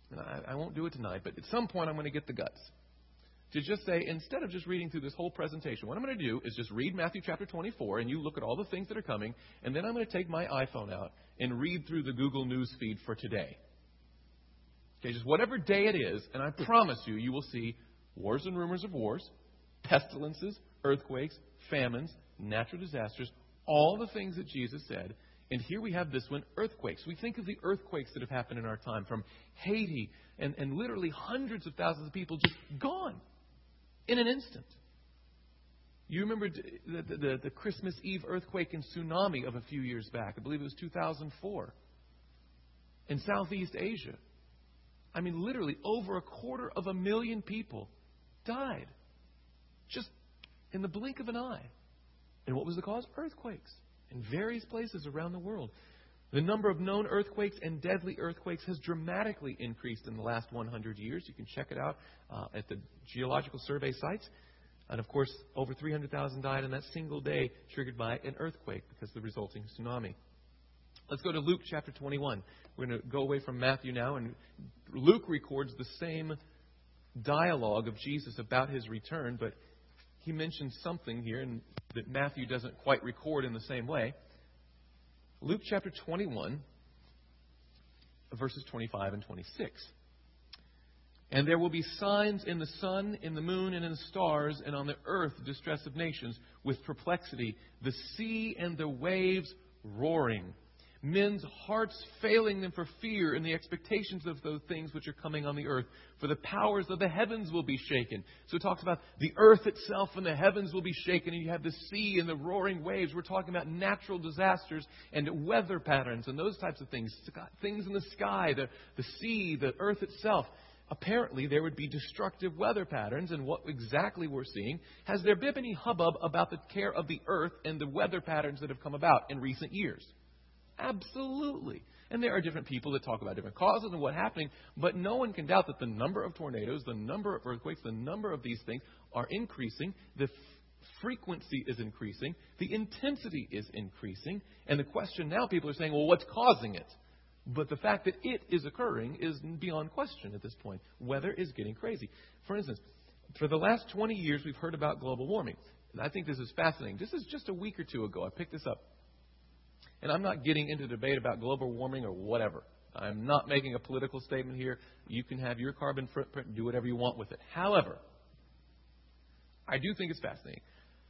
and I, I won't do it tonight, but at some point I'm going to get the guts to just say, instead of just reading through this whole presentation, what I'm going to do is just read Matthew chapter twenty-four, and you look at all the things that are coming, and then I'm going to take my iPhone out and read through the Google News feed for today. Okay, just whatever day it is, and I promise you, you will see wars and rumors of wars, pestilences, earthquakes, famines, natural disasters, all the things that Jesus said. And here we have this one, earthquakes. We think of the earthquakes that have happened in our time, from Haiti, and, and literally hundreds of thousands of people just gone in an instant. You remember the, the, the, the Christmas Eve earthquake and tsunami of a few years back. I believe it was two thousand four in Southeast Asia. I mean, literally over a quarter of a million people died just in the blink of an eye. And what was the cause? Earthquakes in various places around the world. The number of known earthquakes and deadly earthquakes has dramatically increased in the last one hundred years. You can check it out uh, at the Geological Survey sites. And of course, over three hundred thousand died in that single day triggered by an earthquake because of the resulting tsunami. Let's go to Luke chapter twenty-one. We're going to go away from Matthew now. And Luke records the same dialogue of Jesus about his return, but he mentions something here and that Matthew doesn't quite record in the same way. Luke chapter twenty-one, verses twenty-five and twenty-six. And there will be signs in the sun, in the moon, and in the stars, and on the earth distress of nations, with perplexity, the sea and the waves roaring, men's hearts failing them for fear and the expectations of those things which are coming on the earth. For the powers of the heavens will be shaken. So it talks about the earth itself and the heavens will be shaken. And you have the sea and the roaring waves. We're talking about natural disasters and weather patterns and those types of things. Things in the sky, the, the sea, the earth itself. Apparently, there would be destructive weather patterns, and what exactly we're seeing. Has there been any hubbub about the care of the earth and the weather patterns that have come about in recent years? Absolutely. And there are different people that talk about different causes and what's happening, but no one can doubt that the number of tornadoes, the number of earthquakes, the number of these things are increasing. The f- frequency is increasing. The intensity is increasing. And the question now, people are saying, well, what's causing it? But the fact that it is occurring is beyond question at this point. Weather is getting crazy. For instance, for the last twenty years, we've heard about global warming. And I think this is fascinating. This is just a week or two ago. I picked this up. And I'm not getting into debate about global warming or whatever. I'm not making a political statement here. You can have your carbon footprint and do whatever you want with it. However, I do think it's fascinating.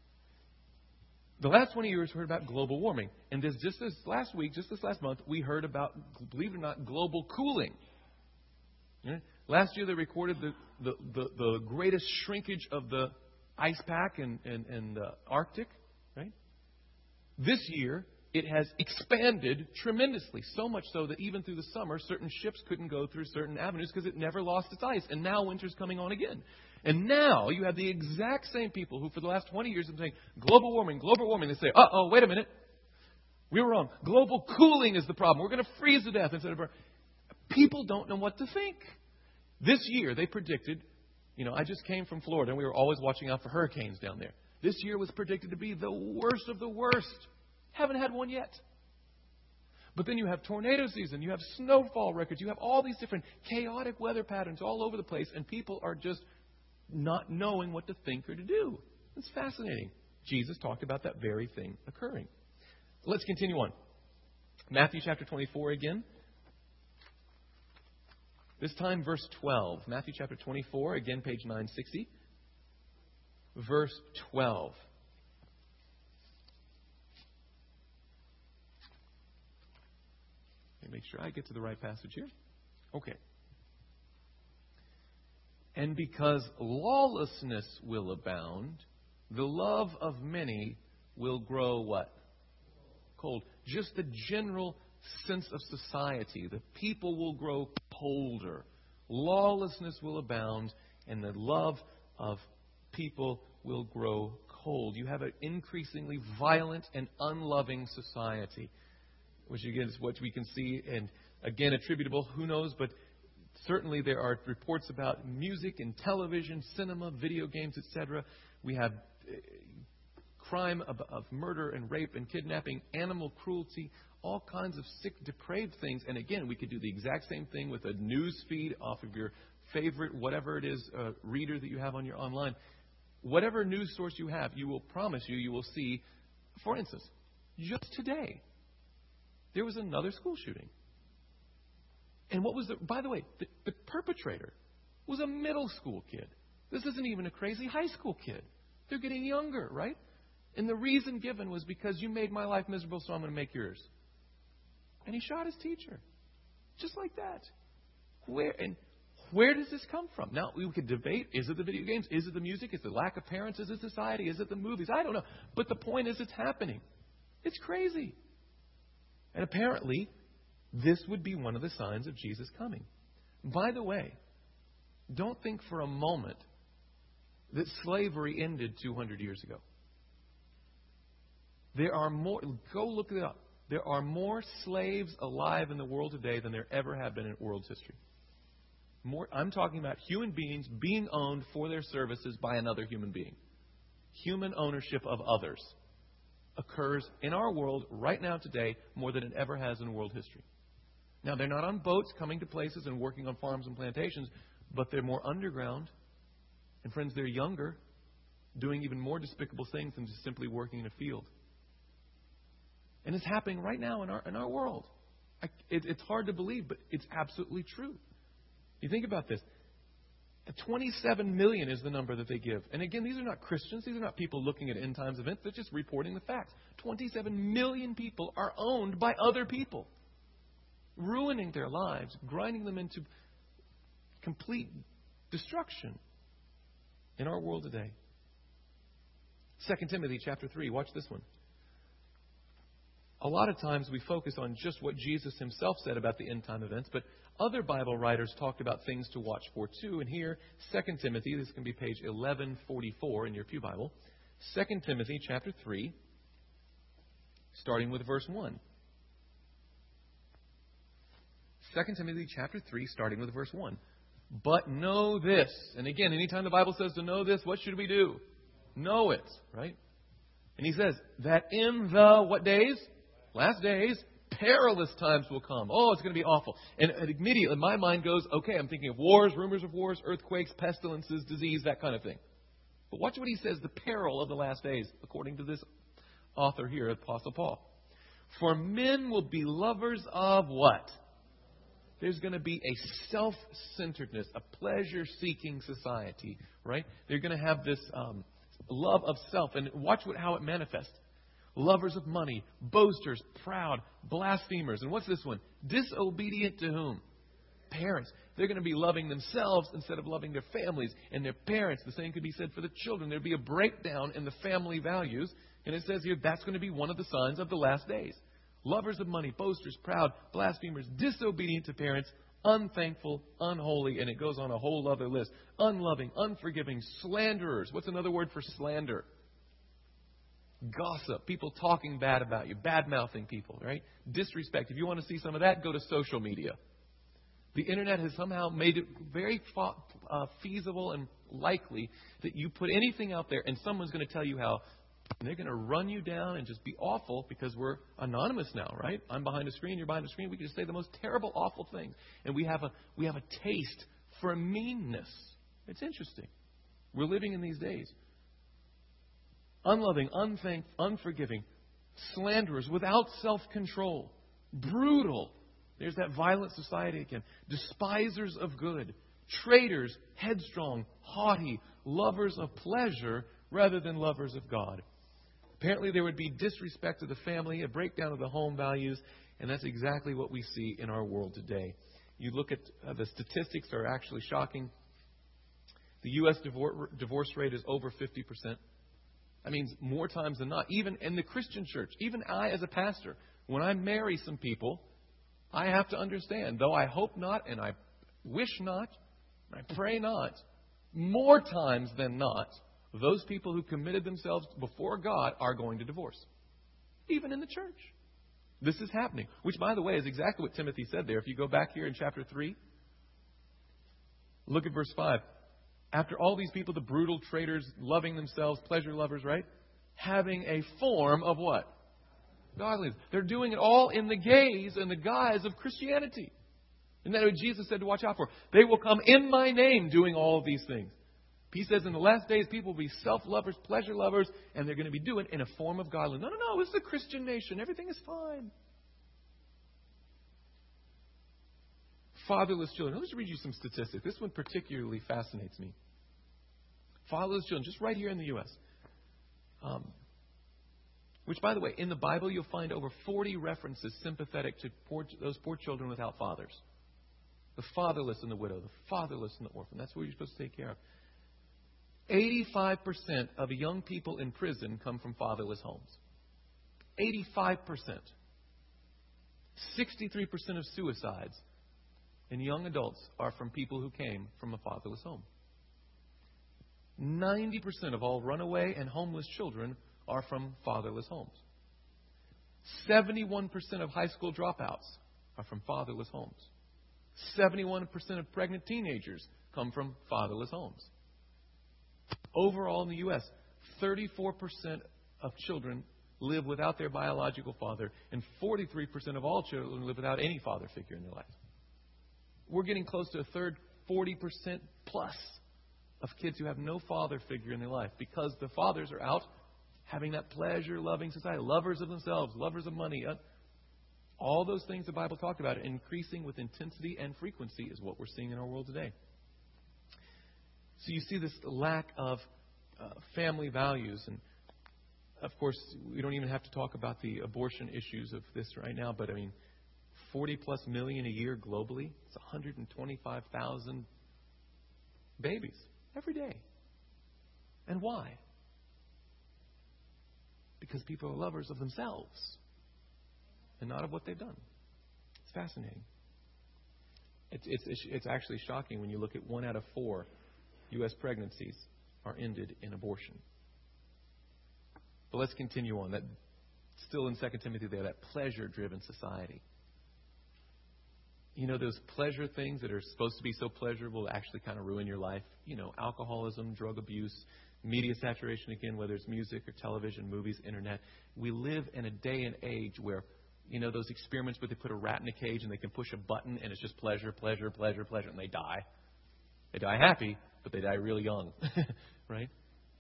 The last twenty years, we heard about global warming. And this, just this last week, just this last month, we heard about, believe it or not, global cooling. Yeah? Last year, they recorded the, the, the, the greatest shrinkage of the ice pack in, in, in the Arctic. Right? This year, it has expanded tremendously, so much so that even through the summer, certain ships couldn't go through certain avenues because it never lost its ice. And now winter's coming on again. And now you have the exact same people who for the last twenty years have been saying, global warming, global warming. They say, uh-oh, wait a minute. We were wrong. Global cooling is the problem. We're going to freeze to death instead of... People don't know what to think. This year, they predicted... You know, I just came from Florida, and we were always watching out for hurricanes down there. This year was predicted to be the worst of the worst. Haven't had one yet. But then you have tornado season, you have snowfall records, you have all these different chaotic weather patterns all over the place, and people are just not knowing what to think or to do. It's fascinating. Jesus talked about that very thing occurring. Let's continue on. Matthew chapter twenty-four again. This time verse twelve. Matthew chapter twenty-four, again page nine sixty. Verse twelve. Make sure I get to the right passage here. Okay. And because lawlessness will abound, the love of many will grow what? Cold. Just the general sense of society. The people will grow colder. Lawlessness will abound, and the love of people will grow cold. You have an increasingly violent and unloving society, which again is what we can see, and again attributable, who knows, but certainly there are reports about music and television, cinema, video games, et cetera. We have uh, crime of, of murder and rape and kidnapping, animal cruelty, all kinds of sick, depraved things. And again, we could do the exact same thing with a news feed off of your favorite, whatever it is, uh, reader that you have on your online. Whatever news source you have, you will promise you, you will see, for instance, just today, there was another school shooting. And what was the, by the way, the, the perpetrator was a middle school kid. This isn't even a crazy high school kid. They're getting younger, right? And the reason given was because you made my life miserable, so I'm going to make yours. And he shot his teacher. Just like that. Where and where does this come from? Now, we could debate, is it the video games? Is it the music? Is it the lack of parents? Is it society? Is it the movies? I don't know. But the point is, it's happening. It's crazy. And apparently, this would be one of the signs of Jesus coming. By the way, don't think for a moment that slavery ended two hundred years ago. There are more, go look it up. There are more slaves alive in the world today than there ever have been in world's history. More, I'm talking about human beings being owned for their services by another human being. Human ownership of others occurs in our world right now today more than it ever has in world history. Now, they're not on boats coming to places and working on farms and plantations, but they're more underground. And friends, they're younger, doing even more despicable things than just simply working in a field. And it's happening right now in our in our world. I, it, it's hard to believe, but it's absolutely true. You think about this. twenty-seven million is the number that they give. And again, these are not Christians. These are not people looking at end times events. They're just reporting the facts. twenty-seven million people are owned by other people, ruining their lives, grinding them into complete destruction in our world today. Second Timothy chapter three. Watch this one. A lot of times we focus on just what Jesus himself said about the end time events, but other Bible writers talked about things to watch for too. And here, Second Timothy, this can be page eleven forty-four in your Pew Bible. Second Timothy chapter three, starting with verse one. Second Timothy chapter three, starting with verse one. But know this. And again, anytime the Bible says to know this, what should we do? Know it, right? And he says that in the what days? Last days, perilous times will come. Oh, it's going to be awful. And immediately my mind goes, okay, I'm thinking of wars, rumors of wars, earthquakes, pestilences, disease, that kind of thing. But watch what he says, the peril of the last days, according to this author here, Apostle Paul. For men will be lovers of what? There's going to be a self-centeredness, a pleasure-seeking society, right? They're going to have this um, love of self. And watch what, how it manifests. Lovers of money, boasters, proud, blasphemers. And what's this one? Disobedient to whom? Parents. They're going to be loving themselves instead of loving their families and their parents. The same could be said for the children. There'd be a breakdown in the family values. And it says here that's going to be one of the signs of the last days. Lovers of money, boasters, proud, blasphemers, disobedient to parents, unthankful, unholy. And it goes on a whole other list. Unloving, unforgiving, slanderers. What's another word for slander? Gossip, people talking bad about you, bad-mouthing people, right? Disrespect. If you want to see some of that, go to social media. The Internet has somehow made it very fa- uh, feasible and likely that you put anything out there and someone's going to tell you how, and they're going to run you down and just be awful because we're anonymous now, right? I'm behind a screen, you're behind a screen. We can just say the most terrible, awful things. And we have a we have a taste for meanness. It's interesting. We're living in these days. Unloving, unthankful, unforgiving, slanderers, without self-control, brutal. There's that violent society again. Despisers of good, traitors, headstrong, haughty, lovers of pleasure rather than lovers of God. Apparently there would be disrespect to the family, a breakdown of the home values, and that's exactly what we see in our world today. You look at uh, the statistics are actually shocking. The U S divor- divorce rate is over fifty percent. That means more times than not. Even in the Christian church, even I as a pastor, when I marry some people, I have to understand, though I hope not and I wish not, I pray not, more times than not, those people who committed themselves before God are going to divorce. Even in the church. This is happening. Which, by the way, is exactly what Timothy said there. If you go back here in chapter three, look at verse five. After all these people, the brutal traitors, loving themselves, pleasure lovers, right? Having a form of what? godliness. They're doing it all in the gaze and the guise of Christianity. Isn't that what Jesus said to watch out for? They will come in my name doing all of these things. He says in the last days, people will be self-lovers, pleasure lovers, and they're going to be doing it in a form of godliness. No, no, no, it's a Christian nation. Everything is fine. Fatherless children. Let me read you some statistics. This one particularly fascinates me. Fatherless children, just right here in the U S Um, which, by the way, in the Bible, you'll find over forty references sympathetic to poor, those poor children without fathers. The fatherless and the widow, the fatherless and the orphan. That's what you're supposed to take care of. eighty-five percent of young people in prison come from fatherless homes. eighty-five percent. sixty-three percent of suicides in young adults are from people who came from a fatherless home. ninety percent of all runaway and homeless children are from fatherless homes. seventy-one percent of high school dropouts are from fatherless homes. seventy-one percent of pregnant teenagers come from fatherless homes. Overall in the U S, thirty-four percent of children live without their biological father, and forty-three percent of all children live without any father figure in their life. We're getting close to a third, forty percent plus of kids who have no father figure in their life because the fathers are out having that pleasure-loving society, lovers of themselves, lovers of money. All those things the Bible talked about, increasing with intensity and frequency, is what we're seeing in our world today. So you see this lack of uh, family values. And, of course, we don't even have to talk about the abortion issues of this right now. But, I mean, forty plus million a year globally. It's one hundred twenty-five thousand babies every day. And why? Because people are lovers of themselves and not of what they've done. It's fascinating. It's, it's, it's actually shocking when you look at one out of four U S pregnancies are ended in abortion. But let's continue on. That still in Second Timothy there, that pleasure-driven society. You know, those pleasure things that are supposed to be so pleasurable actually kind of ruin your life. You know, alcoholism, drug abuse, media saturation, again, whether it's music or television, movies, internet. We live in a day and age where, you know, those experiments where they put a rat in a cage and they can push a button and it's just pleasure, pleasure, pleasure, pleasure, and they die. They die happy, but they die really young, right?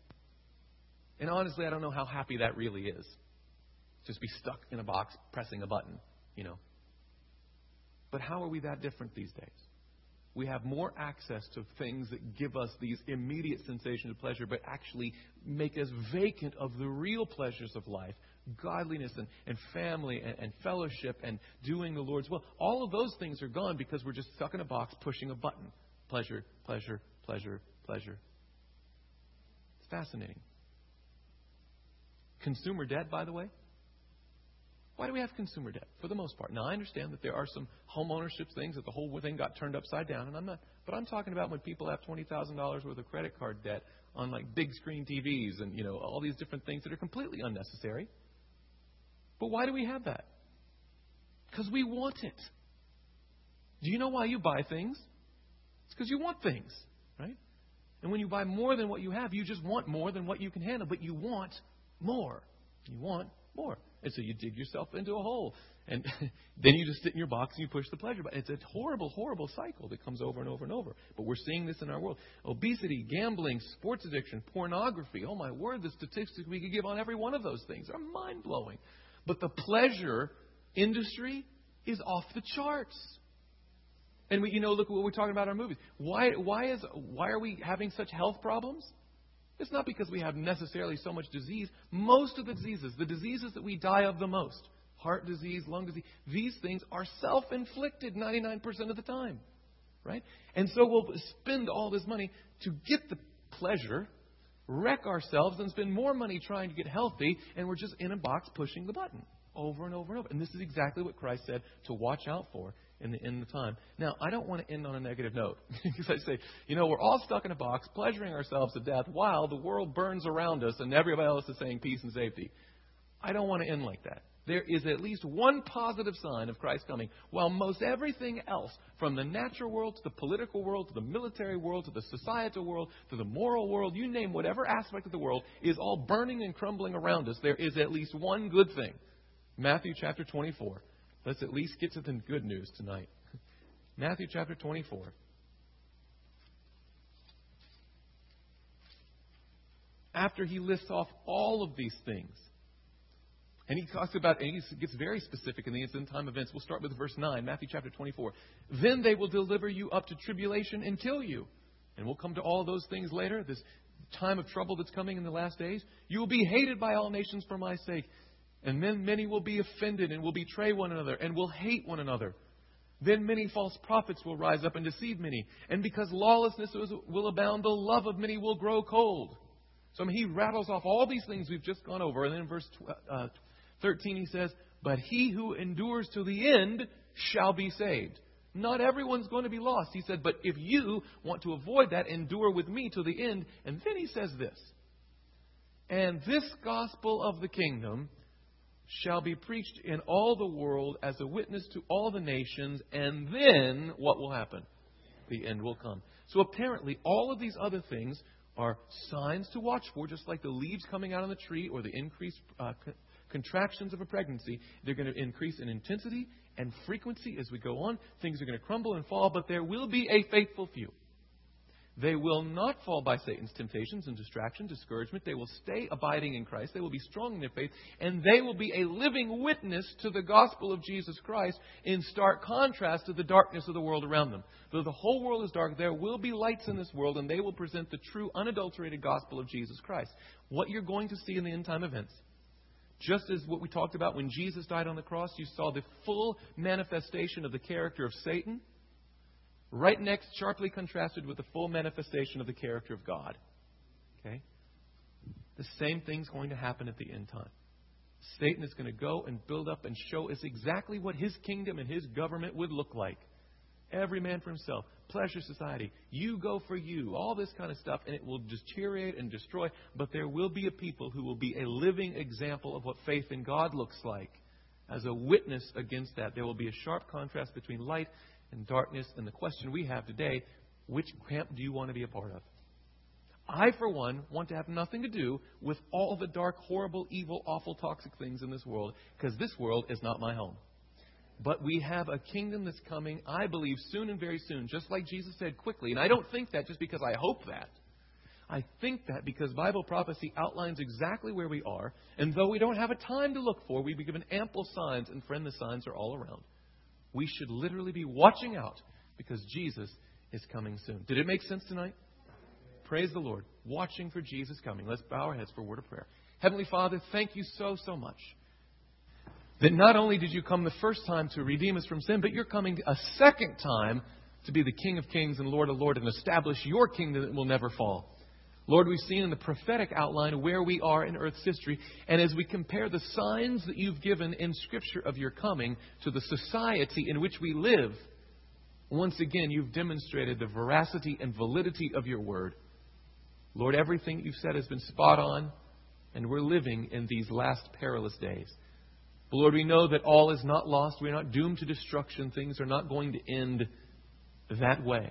And honestly, I don't know how happy that really is. Just be stuck in a box pressing a button, you know. But how are we that different these days? We have more access to things that give us these immediate sensations of pleasure, but actually make us vacant of the real pleasures of life, godliness and, and family and, and fellowship and doing the Lord's will. All of those things are gone because we're just stuck in a box pushing a button. Pleasure, pleasure, pleasure, pleasure. It's fascinating. Consumer debt, by the way. Why do we have consumer debt? For the most part. Now, I understand that there are some home ownership things that the whole thing got turned upside down, and I'm not. But I'm talking about when people have twenty thousand dollars worth of credit card debt on like big screen T Vs and, you know, all these different things that are completely unnecessary. But why do we have that? Because we want it. Do you know why you buy things? It's because you want things, right? And when you buy more than what you have, you just want more than what you can handle. But you want more. You want more. And so you dig yourself into a hole. And then you just sit in your box and you push the pleasure button. It's a horrible, horrible cycle that comes over and over and over. But we're seeing this in our world. Obesity, gambling, sports addiction, pornography. Oh, my word, the statistics we could give on every one of those things are mind-blowing. But the pleasure industry is off the charts. And, we, you know, look at what we're talking about in our movies. Why, why, is, why are we having such health problems? It's not because we have necessarily so much disease. Most of the diseases, the diseases that we die of the most, heart disease, lung disease, these things are self-inflicted ninety-nine percent of the time, right? And so we'll spend all this money to get the pleasure, wreck ourselves, and spend more money trying to get healthy, and we're just in a box pushing the button over and over and over. And this is exactly what Christ said to watch out for in the end of time. Now, I don't want to end on a negative note because I say, you know, we're all stuck in a box, pleasuring ourselves to death while the world burns around us and everybody else is saying peace and safety. I don't want to end like that. There is at least one positive sign of Christ coming, while most everything else, from the natural world to the political world to the military world to the societal world to the moral world, you name whatever aspect of the world, is all burning and crumbling around us. There is at least one good thing. Matthew chapter twenty-four. Let's at least get to the good news tonight. Matthew chapter twenty-four. After he lists off all of these things, and he talks about, and he gets very specific in the end time events. We'll start with verse nine, Matthew chapter twenty-four. Then they will deliver you up to tribulation and kill you. And we'll come to all those things later, this time of trouble that's coming in the last days. You will be hated by all nations for my sake. And then many will be offended and will betray one another and will hate one another. Then many false prophets will rise up and deceive many. And because lawlessness will abound, the love of many will grow cold. So I mean, he rattles off all these things we've just gone over. And then in verse uh, thirteen he says, but he who endures to the end shall be saved. Not everyone's going to be lost. He said, but if you want to avoid that, endure with me to the end. And then he says this, and this gospel of the kingdom shall be preached in all the world as a witness to all the nations, and then what will happen? The end will come. So apparently all of these other things are signs to watch for, just like the leaves coming out on the tree or the increased uh, co- contractions of a pregnancy. They're going to increase in intensity and frequency as we go on. Things are going to crumble and fall, but there will be a faithful few. They will not fall by Satan's temptations and distraction, discouragement. They will stay abiding in Christ. They will be strong in their faith. And they will be a living witness to the gospel of Jesus Christ in stark contrast to the darkness of the world around them. Though the whole world is dark, there will be lights in this world, and they will present the true, unadulterated gospel of Jesus Christ. What you're going to see in the end time events, just as what we talked about when Jesus died on the cross, you saw the full manifestation of the character of Satan, right next, sharply contrasted with the full manifestation of the character of God. Okay? The same thing's going to happen at the end time. Satan is going to go and build up and show us exactly what his kingdom and his government would look like. Every man for himself. Pleasure society. You go for you. All this kind of stuff. And it will deteriorate and destroy. But there will be a people who will be a living example of what faith in God looks like. As a witness against that, there will be a sharp contrast between light and darkness. And the question we have today, which camp do you want to be a part of? I, for one, want to have nothing to do with all the dark, horrible, evil, awful, toxic things in this world, because this world is not my home. But we have a kingdom that's coming, I believe, soon and very soon, just like Jesus said, quickly. And I don't think that just because I hope that. I think that because Bible prophecy outlines exactly where we are. And though we don't have a time to look for, we've been given ample signs. And friend, the signs are all around. We should literally be watching out because Jesus is coming soon. Did it make sense tonight? Praise the Lord. Watching for Jesus coming. Let's bow our heads for a word of prayer. Heavenly Father, thank you so, so much that not only did you come the first time to redeem us from sin, but you're coming a second time to be the King of Kings and Lord of Lords and establish your kingdom that will never fall. Lord, we've seen in the prophetic outline where we are in Earth's history. And as we compare the signs that you've given in Scripture of your coming to the society in which we live, once again, you've demonstrated the veracity and validity of your word. Lord, everything you've said has been spot on, and we're living in these last perilous days. But Lord, we know that all is not lost. We're not doomed to destruction. Things are not going to end that way.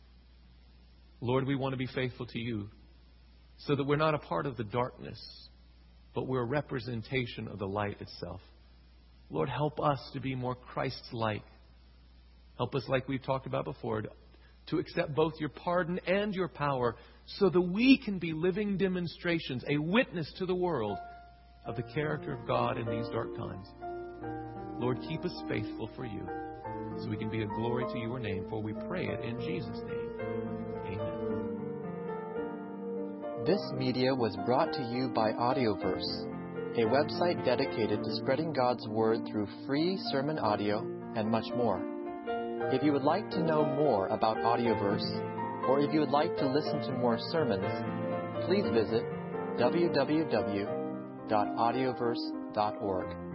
Lord, we want to be faithful to you so that we're not a part of the darkness, but we're a representation of the light itself. Lord, help us to be more Christ-like. Help us, like we've talked about before, to accept both your pardon and your power so that we can be living demonstrations, a witness to the world of the character of God in these dark times. Lord, keep us faithful for you so we can be a glory to your name, for we pray it in Jesus' name. Amen. This media was brought to you by Audioverse, a website dedicated to spreading God's Word through free sermon audio and much more. If you would like to know more about Audioverse, or if you would like to listen to more sermons, please visit w w w dot audioverse dot org.